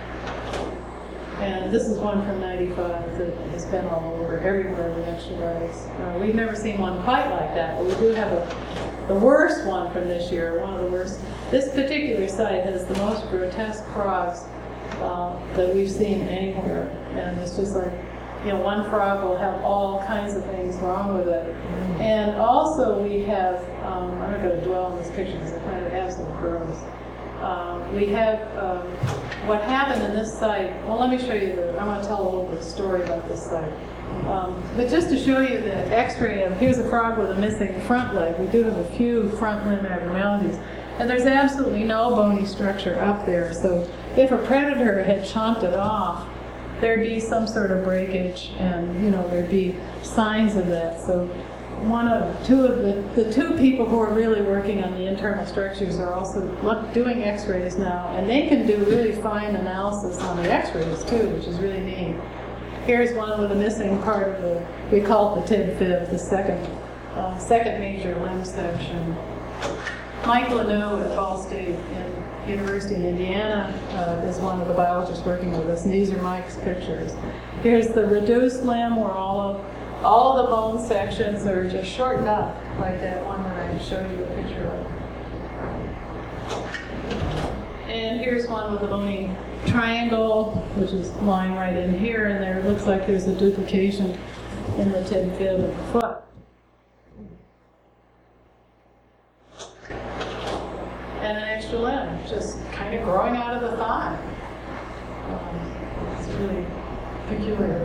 And this is one from '95 that has been all over, everywhere with extra legs. We've never seen one quite like that, but we do have the worst one from this year, one of the worst. This particular site has the most grotesque frogs that we've seen anywhere. And it's just like, one frog will have all kinds of things wrong with it. And also we have, I'm not going to dwell on this picture because I find it absolutely gross. We have, what happened in this site, well, let me show you I want to tell a little bit of story about this site. But just to show you the x-ray of, here's a frog with a missing front leg. We do have a few front limb abnormalities. And there's absolutely no bony structure up there. So if a predator had chomped it off, there'd be some sort of breakage, and there'd be signs of that. So two of the two people who are really working on the internal structures are also doing x-rays now, and they can do really fine analysis on the x-rays too, which is really neat. Here's one with a missing part of the, we call it the tib-fib, the second major limb section. Mike Lanou at Ball State University in Indiana is one of the biologists working with us, and these are Mike's pictures. Here's the reduced limb where all of the bone sections are just shortened up, like that one that I showed you a picture of. And here's one with a bony triangle, which is lying right in here, and there it looks like there's a duplication in the tib-fib of the foot. And an extra limb, just kind of growing out of the thigh. It's really peculiar.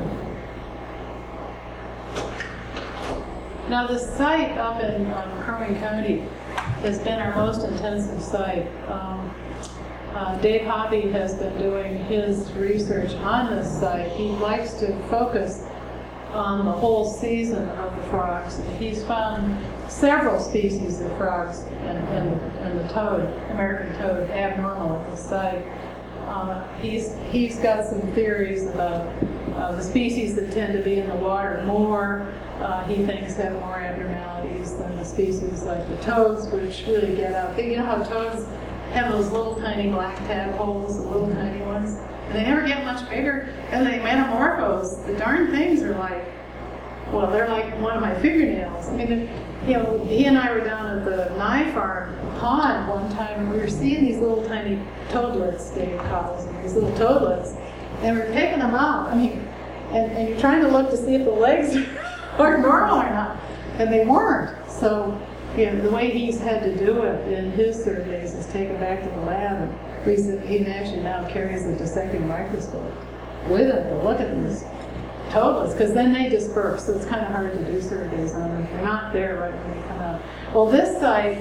Now the site up in Crow Wing County has been our most intensive site. Dave Hobby has been doing his research on this site. He likes to focus on the whole season of the frogs. He's found several species of frogs and the toad, American toad, abnormal at the site. He's got some theories about the species that tend to be in the water more. He thinks have more abnormalities than the species like the toads, which really get out. You know how toads have those little tiny black tadpoles, the little tiny ones, and they never get much bigger, and they metamorphose. The darn things are like, well, they're like one of my fingernails. I mean, he and I were down at the Nye Farm pond one time, and we were seeing these little tiny toadlets, Dave calls them, these little toadlets, and we're picking them out. I mean, and you're trying to look to see if the legs are normal or not, and they weren't. So, the way he's had to do it in his surveys is take them back to the lab, and he actually now carries a dissecting microscope with him to look at these toadlets, because then they disperse, so it's kind of hard to do surveys on them. They're not there right when they come out. Well, this site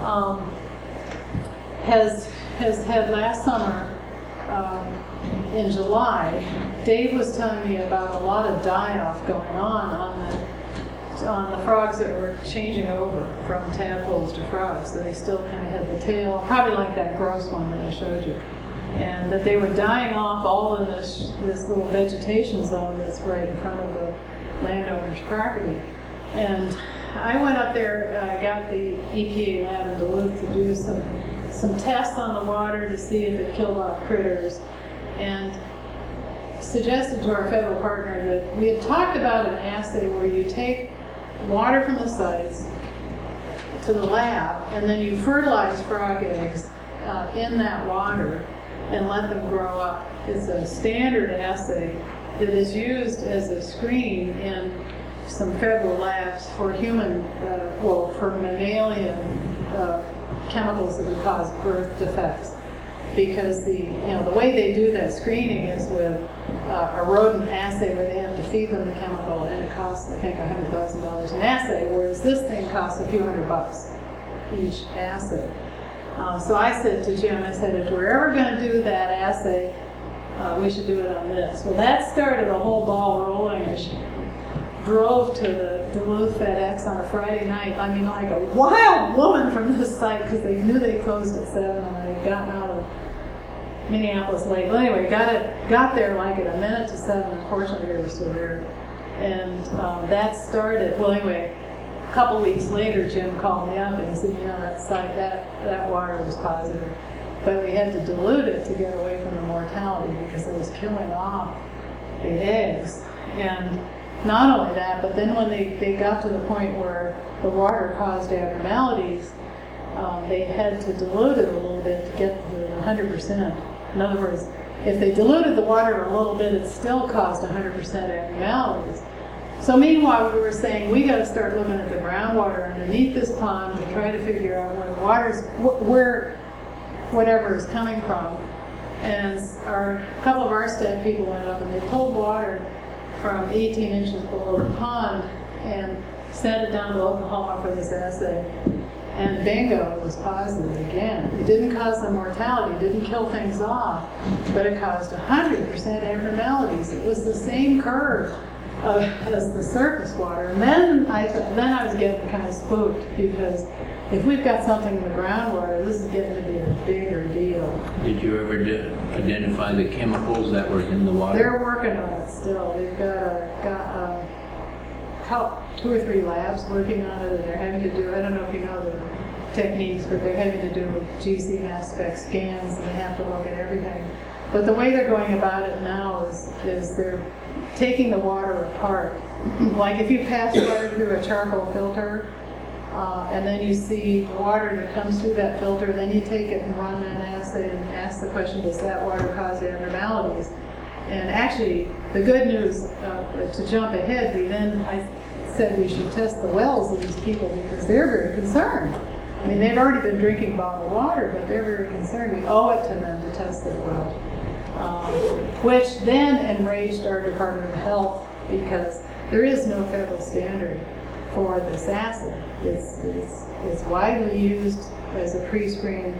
has had last summer, in July, Dave was telling me about a lot of die-off going on the frogs that were changing over from tadpoles to frogs. So they still kind of had the tail, probably like that gross one that I showed you. And that they were dying off all in this little vegetation zone that's right in front of the landowner's property. And I went up there, got the EPA lab in Duluth to do some tests on the water to see if it killed off critters, and suggested to our federal partner that we had talked about an assay where you take water from the sites to the lab, and then you fertilize frog eggs in that water and let them grow up. It's a standard assay that is used as a screen in some federal labs for for mammalian chemicals that would cause birth defects. Because the way they do that screening is with a rodent assay where they have to feed them the chemical, and it costs, I think, $100,000 an assay, whereas this thing costs a few $100 each assay. So I said to Jim, I said, if we're ever going to do that assay, we should do it on this. Well, that started a whole ball rolling. I drove to the Duluth FedEx on a Friday night. I mean, like a wild woman from this site, because they knew they closed at 7, and I had gotten out of Minneapolis late. Well, anyway, got there like at 7:50. Unfortunately, they were still there. And that started, well, anyway, a couple weeks later, Jim called me up and he said, that site, that water was positive. But we had to dilute it to get away from the mortality because it was killing off the eggs. And not only that, but then when they got to the point where the water caused abnormalities, they had to dilute it a little bit to get to 100%. In other words, if they diluted the water a little bit, it still caused 100% abnormalities. So meanwhile, we were saying we got to start looking at the groundwater underneath this pond to try to figure out where whatever is coming from. And a couple of our staff people went up and they pulled water from 18 inches below the pond and sent it down to Oklahoma for this assay. And bingo, it was positive again. It didn't cause the mortality, it didn't kill things off, but it caused 100% abnormalities. It was the same curve as the surface water. And then I was getting kind of spooked, because if we've got something in the groundwater, this is getting to be a bigger deal. Did you ever identify the chemicals that were in the water? They're working on it still. They've got 2 or 3 labs working on it, and they're having to do, I don't know if you know the techniques, but they're having to do GC mass spec scans, and they have to look at everything. But the way they're going about it now is they're taking the water apart. Like if you pass water through a charcoal filter, and then you see the water that comes through that filter, then you take it and run an assay and ask the question, does that water cause abnormalities? And actually, the good news, to jump ahead, I said we should test the wells of these people, because they're very concerned. I mean, they've already been drinking bottled water, but they're very concerned. We owe it to them to test their wells. Which then enraged our Department of Health, because there is no federal standard for this acid. It's widely used as a pre-screen,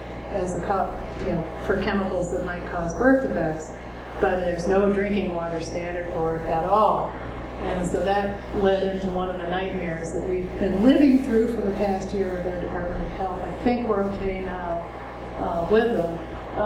for chemicals that might cause birth defects, but there's no drinking water standard for it at all. And so that led into one of the nightmares that we've been living through for the past year with our Department of Health. I think we're okay now with them.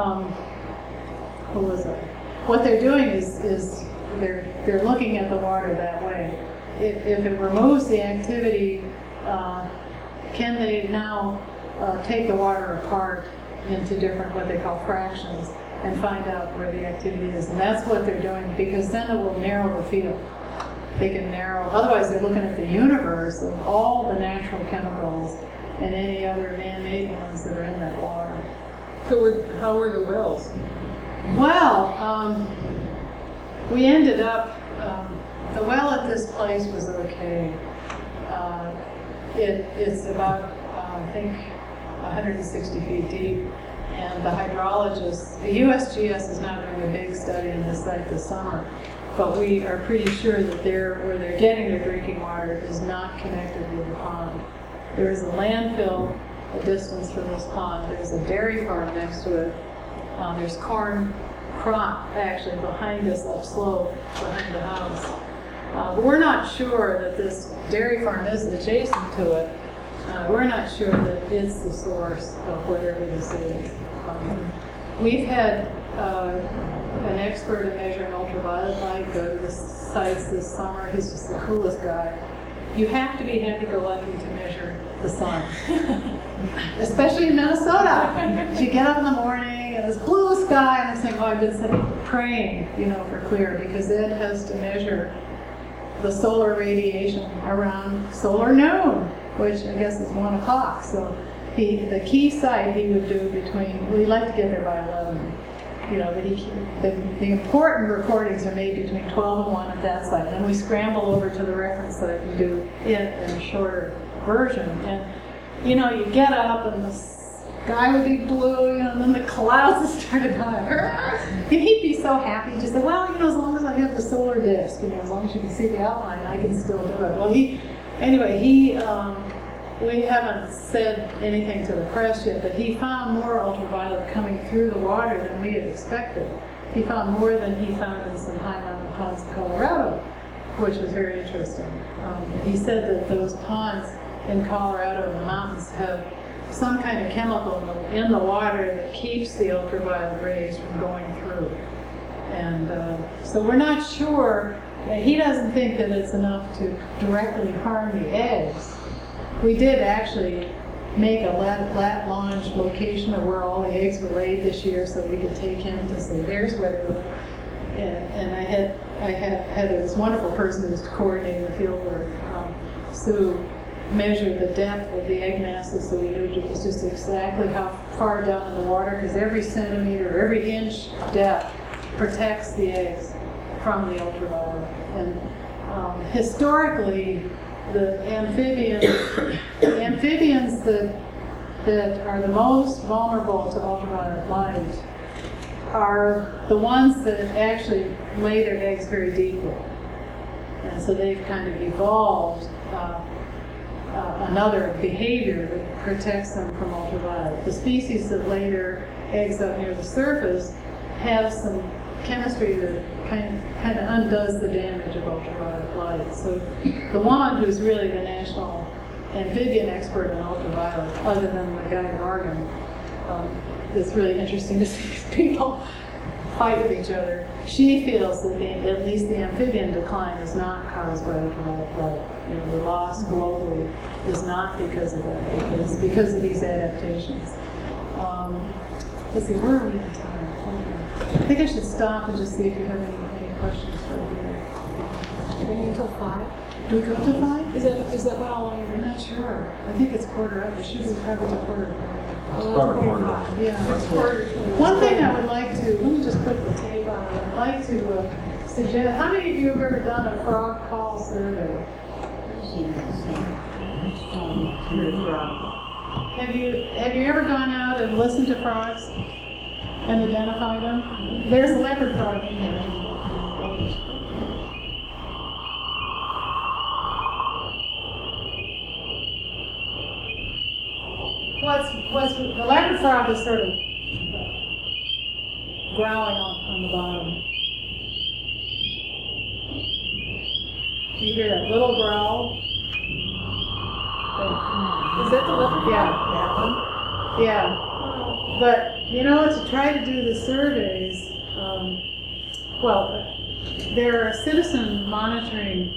What was it? What they're doing is they're looking at the water that way. If it removes the activity, can they now take the water apart into different, what they call fractions, and find out where the activity is? And that's what they're doing, because then it will narrow the field. They can narrow, otherwise they're looking at the universe of all the natural chemicals and any other man-made ones that are in that water. So how were the wells? Well, we ended up, the well at this place was okay. It's about, I think, 160 feet deep, and the hydrologist, the USGS is not doing a big study on this site this summer, but we are pretty sure that where they're getting their drinking water is not connected with the pond. There is a landfill a distance from this pond. There's a dairy farm next to it. There's corn crop actually behind us upslope, behind the house. But we're not sure that this dairy farm is adjacent to it. We're not sure that it's the source of whatever this is. We've had an expert in measuring ultraviolet light go to the sites this summer. He's just the coolest guy. You have to be happy-go-lucky to measure the sun, especially in Minnesota. You get up in the morning and it's blue sky, and I'm saying, I've been praying, for clear, because Ed has to measure the solar radiation around solar noon, which I guess is 1 o'clock. So the key site he would do we'd like to get there by 11. But the important recordings are made between 12 and 1 at that site. Then we scramble over to the reference site and do it in a shorter version. And, you get up and the sky would be blue, and then the clouds would start to come. And he'd be so happy. He'd just say, well, as long as I have the solar disk, as long as you can see the outline, I can still do it. Well, we haven't said anything to the press yet, but he found more ultraviolet coming through the water than we had expected. He found more than he found in some high mountain ponds in Colorado, which was very interesting. He said that those ponds in Colorado in the mountains have some kind of chemical in the water that keeps the ultraviolet rays from going through. And so we're not sure. He doesn't think that it's enough to directly harm the eggs. We did actually make a lat launch location of where all the eggs were laid this year, so we could take him to say, there's where they were. And I had this wonderful person who was coordinating the field work, Sue, measure the depth of the egg masses, so we knew it was just exactly how far down in the water, because every centimeter, every inch depth protects the eggs from the ultraviolet. And historically, the amphibians that are the most vulnerable to ultraviolet light are the ones that actually lay their eggs very deeply. And so they've kind of evolved another behavior that protects them from ultraviolet. The species that lay their eggs up near the surface have some chemistry that kind of undoes the damage of ultraviolet light. So the woman who's really the national amphibian expert in ultraviolet, other than the guy in Oregon, it's really interesting to see these people fight with each other. She feels that at least the amphibian decline is not caused by ultraviolet light. You know, the loss globally is not because of that. It's because of these adaptations. Let's see, where are we at time? I think I should stop and just see if you have any questions for me. Waiting until 5? Do we go to 5? Is that what all I'm not sure. I think it's quarter up. It should be probably a quarter. It's about a quarter. Yeah. One thing I would like to, let me just put the tape on. I'd like to suggest, how many of you have ever done a frog call survey? Have you ever gone out and listened to frogs and identified them? There's a leopard frog in there. The leopard frog is sort of growling on the bottom. You hear that little growl? Is that the leopard? Yeah. Yeah. But, you know, to try to do the surveys, there are citizen monitoring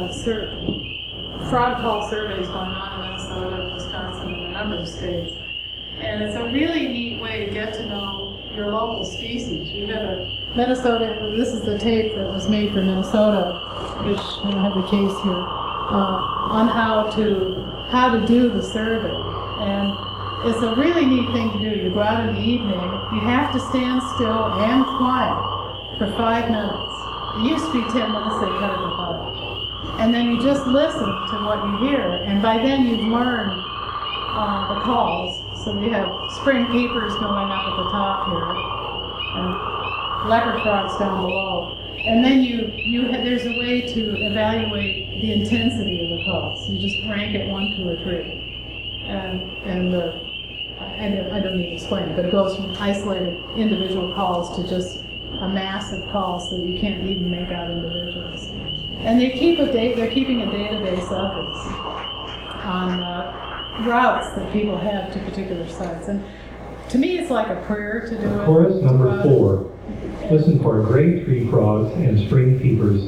fraud call surveys going on in Minnesota, Wisconsin, and a number of states. And it's a really neat way to get to know your local species. We've got a Minnesota, this is the tape that was made for Minnesota, which I don't have the case here, on how to do the survey. And it's a really neat thing to do. You go out in the evening, you have to stand still and quiet for 5 minutes. It used to be 10 minutes, they cut it to 5. And then you just listen to what you hear, and by then you've learned the calls. So we have spring peepers going up at the top here, and leopard frogs down below. And then there's a way to evaluate the intensity of the calls. You just rank it 1, 2, or 3, and I don't need to explain it, but it goes from isolated individual calls to just a massive call, so you can't even make out individuals. And they're keeping a database of this on routes that people have to particular sites. And to me, it's like a prayer to do it. Chorus number 4. Listen for gray tree frogs and spring peepers.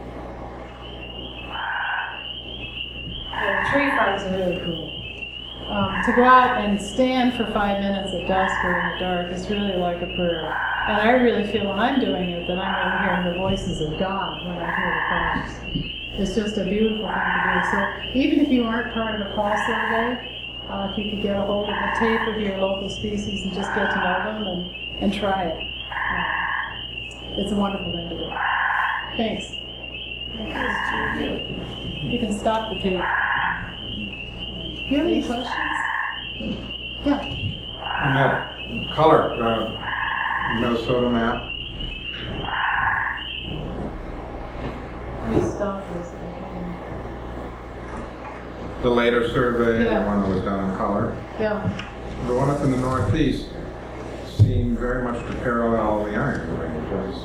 Yeah, tree frogs are really cool. To go out and stand for 5 minutes at dusk or in the dark is really like a prayer. And I really feel when I'm doing it that I'm really hearing the voices of God when I hear the frogs. It's just a beautiful thing to do. So even if you aren't part of the call survey, if you could get a hold of the tape of your local species and just get to know them and try it. It's a wonderful thing to do. Thanks. You can stop the tape. Do you have any questions? Yeah. On that color Minnesota map, Let me stop this. the later survey, Yeah. the one that was done in color, Yeah. the one up in the northeast seemed very much to parallel the Iron Ranges.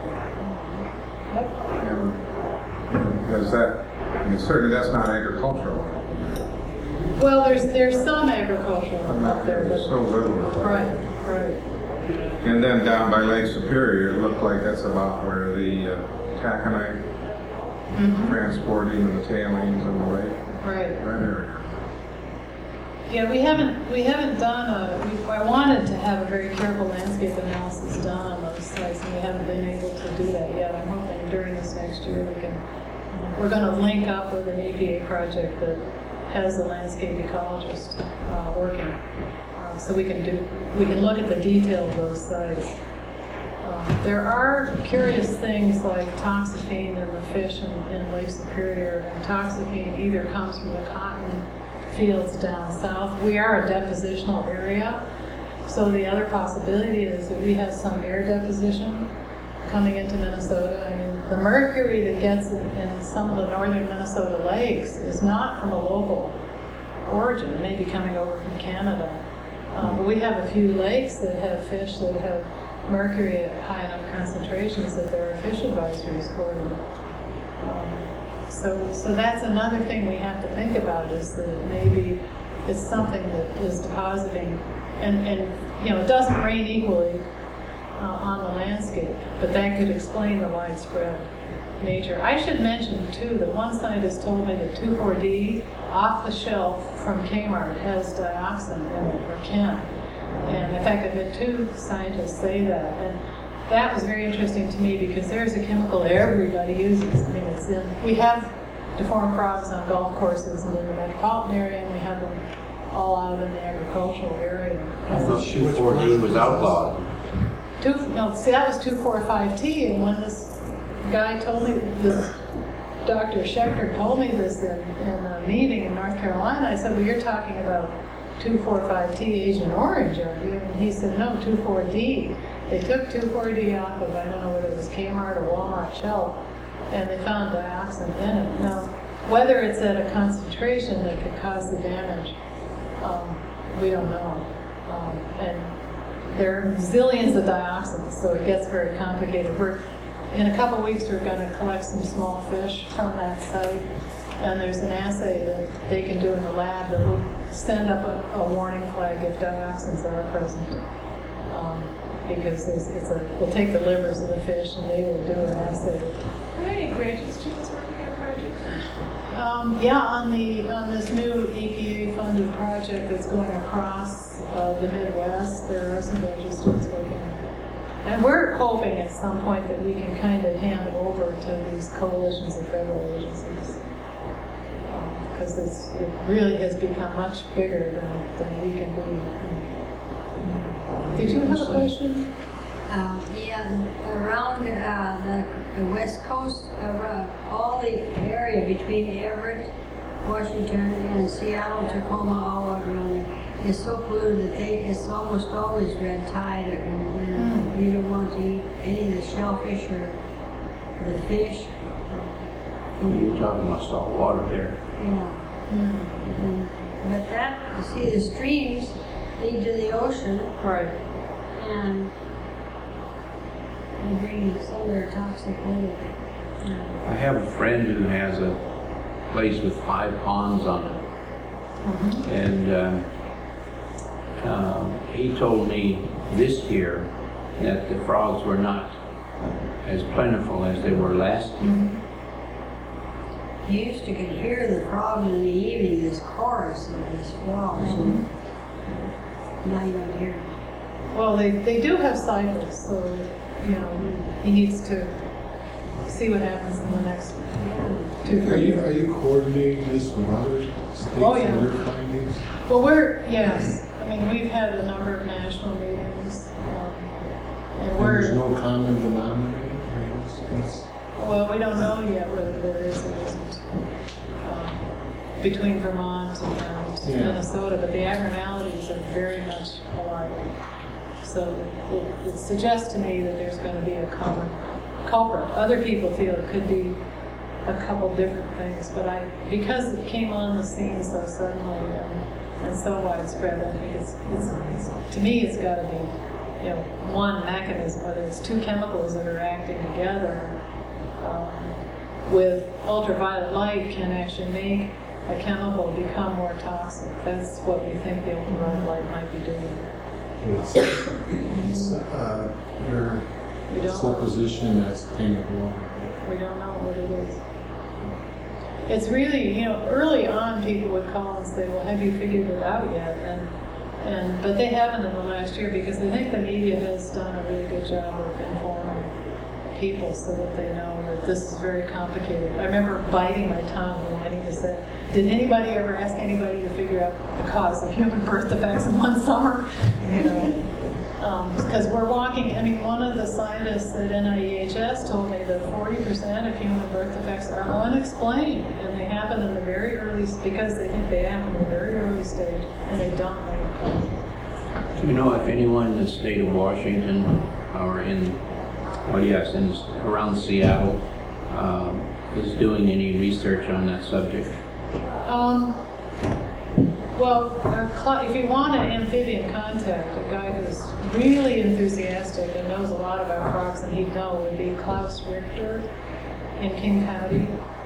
And because certainly that's not agricultural. Well, there's some agricultural I'm up not there, there's but so little. right. And then down by Lake Superior, it looked like that's about where the taconite transporting the tailings in the lake. Right. That area. Yeah, we haven't done I wanted to have a very careful landscape analysis done on those sites, and we haven't been able to do that yet. I'm hoping during this next year we're going to link up with an EPA project that has a landscape ecologist working, so we can look at the detail of those sites. There are curious things like toxaphene in the fish in Lake Superior, and toxaphene either comes from the cotton fields down south. We are a depositional area, so the other possibility is that we have some air deposition coming into Minnesota. I mean, the mercury that gets in some of the northern Minnesota lakes is not from a local origin. It may be coming over from Canada. But we have a few lakes that have fish that have mercury at high enough concentrations that there are fish advisories for them. So that's another thing we have to think about, is that maybe it's something that is depositing, and it doesn't rain equally on the landscape, but that could explain the widespread nature. I should mention too that one scientist told me that 2,4-D off the shelf from Kmart has dioxin in it, or can. And in fact, I've had 2 scientists say that, and that was very interesting to me because there's a chemical everybody uses. I mean, we have deformed frogs on golf courses and in the metropolitan area, and we have them all out in the agricultural area. I thought 2,4-D was outlawed. That was 2,4,5-T, and when this guy told me, this Dr. Schechter told me this in a meeting in North Carolina, I said, well, you're talking about 2,4,5-T Agent Orange, aren't you? And he said, no, 2,4-D. They took 2,4-D off of, I don't know whether it was Kmart or Walmart shelf, and they found dioxin in it. Now, whether it's at a concentration that could cause the damage, we don't know. And there are zillions of dioxins, so it gets very complicated. In a couple of weeks, we're going to collect some small fish from that site, and there's an assay that they can do in the lab that will send up a warning flag if dioxins are present. Because we'll take the livers of the fish and they will do an assay. Are there any graduate students working on a project? On this new EPA-funded project that's going across the Midwest, there are some graduate students working on it. And we're hoping at some point that we can kind of hand it over to these coalitions of federal agencies. Because it really has become much bigger than we can be. Did you have a question? Around the west coast, all the area between Everett, Washington, and Seattle, Tacoma, all around there, is so polluted that it's almost always red tide, and you don't want to eat any of the shellfish or the fish. You're talking about salt water there. Yeah. But that, you see, the streams lead to the ocean. Right. And they bring some of their toxic with it. I have a friend who has a place with 5 ponds on it. And he told me this year that the frogs were not as plentiful as they were last year. You used to could hear the frogs in the evening, this chorus of this frogs. Now you don't hear them. Well, they do have cycles, so he needs to see what happens in the next 2-3 Are years. you coordinating this with other states Oh, yeah. and their findings? Well, yes. I mean, we've had a number of national meetings, and There's no common denominator? well, we don't know yet whether there is or isn't between Vermont and Minnesota, but the abnormalities are very much alike. So it suggests to me that there's going to be a common culprit. Other people feel it could be a couple different things, but because it came on the scene so suddenly and so widespread, I think it's to me it's got to be one mechanism, whether it's 2 chemicals that are acting together with ultraviolet light can actually make a chemical become more toxic. That's what we think the ultraviolet light might be doing. It's your We don't. supposition that's tainted water. We don't know what it is. It's really, early on people would call and say, well, have you figured it out yet? But they haven't in the last year because I think the media has done a really good job of informing people so that they know that this is very complicated. I remember biting my tongue and wanting to say, did anybody ever ask anybody to figure out the cause of human birth defects in one summer? Because we're walking, one of the scientists at NIEHS told me that 40% of human birth defects are unexplained, and they happen in the very early, because they think they happen in the very early stage, and they don't know. Do you know if anyone in the state of Washington or around Seattle is doing any research on that subject? Well, if you want an amphibian contact, a guy who's really enthusiastic and knows a lot about frogs, and he'd know, would be Klaus Richter in King County.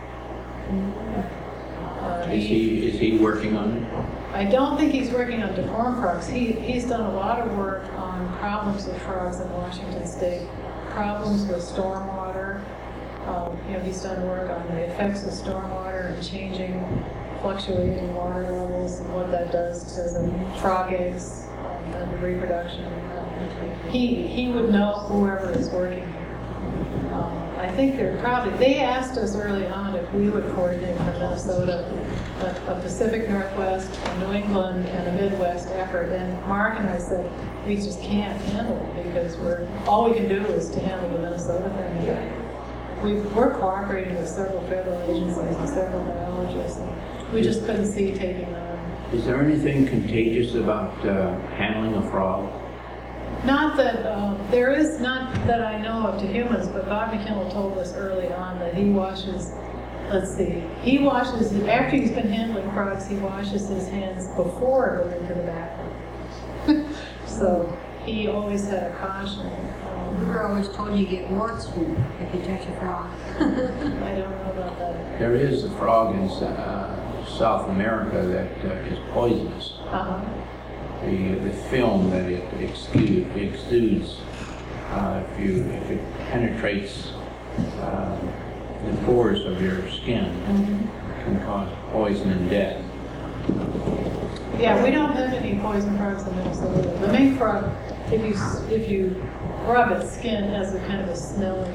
Is he working on it? I don't think he's working on deformed frogs. He's done a lot of work on problems with frogs in Washington State, problems with stormwater. He's done work on the effects of stormwater and changing, fluctuating water levels and what that does to the frog eggs and the reproduction. He would know whoever is working here. I think they asked us early on if we would coordinate for Minnesota a Pacific Northwest, a New England, and a Midwest effort. And Mark and I said, we just can't handle it because all we can do is to handle the Minnesota thing. We're cooperating with several federal agencies and several biologists, and we just couldn't see taking on. Is there anything contagious about handling a frog? Not that, there is not that I know of to humans, but Bob McKinnell told us early on that he washes, after he's been handling frogs, he washes his hands before going to the bathroom. So he always had a caution. We were always told you get warts if you touch a frog. I don't know about that. There is a frog in South America that is poisonous. Uh-huh. The film that it exudes, if it penetrates the pores of your skin, can cause poison and death. Yeah, we don't have any poison frogs in Minnesota. The mink frog, if you rub its skin, has a kind of a smelly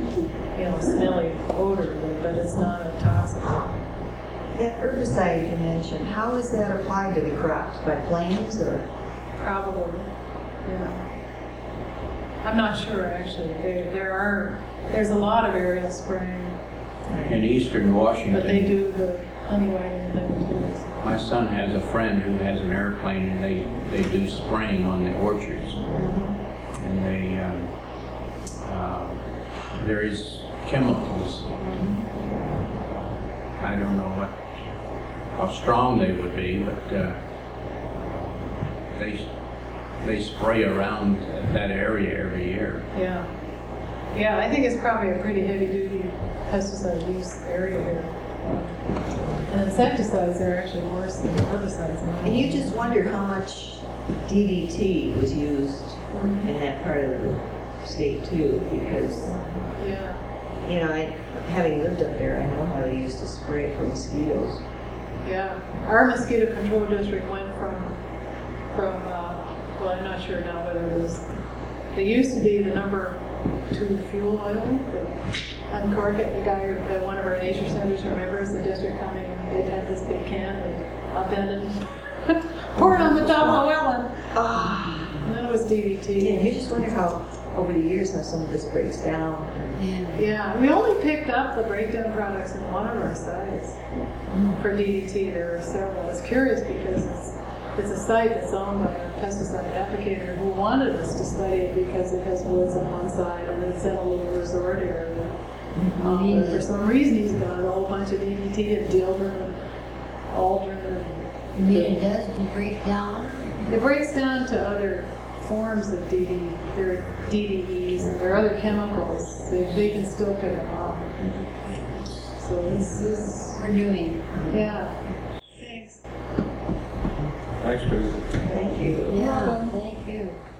odor, but it's not a toxic. That herbicide you mentioned, how is that applied to the crops? By flames or? Probably, yeah. I'm not sure actually. There's a lot of aerial spraying, In eastern Washington, but they do the honey wagon thing too. my son has a friend who has an airplane, and they do spraying on the orchards. And there is chemicals. I don't know how strong they would be, but they spray around that area every year. Yeah. Yeah, I think it's probably a pretty heavy-duty pesticide use area here. And insecticides are actually worse than herbicides. And you just wonder how much DDT was used in that part of the state too, because Yeah. having lived up there, I know how they used to spray for mosquitoes. Yeah, our mosquito control district went from well, I'm not sure now whether it was, it used to be the number 2 fuel oil, uncork it, one of our nature centers remembers the district coming, and they'd had this big can, and upend it, pour it on the top of the well, and then it was DDT. And you just wonder how, over the years, how some of this breaks down. Yeah, we only picked up the breakdown products in one of our sites for DDT. There were several. It's curious because it's a site that's owned by a pesticide applicator who wanted us to study it because it has woods on one side and it's in a little resort area. But for some reason, he's got a whole bunch of DDT in Dieldrin and Aldrin. You mean it does break down? It breaks down to other forms of DD. There are DDEs and there are other chemicals. They can still pick them up. So this is, We're doing. yeah. Thanks. Thanks, Chris. Thank you. Yeah, thank you.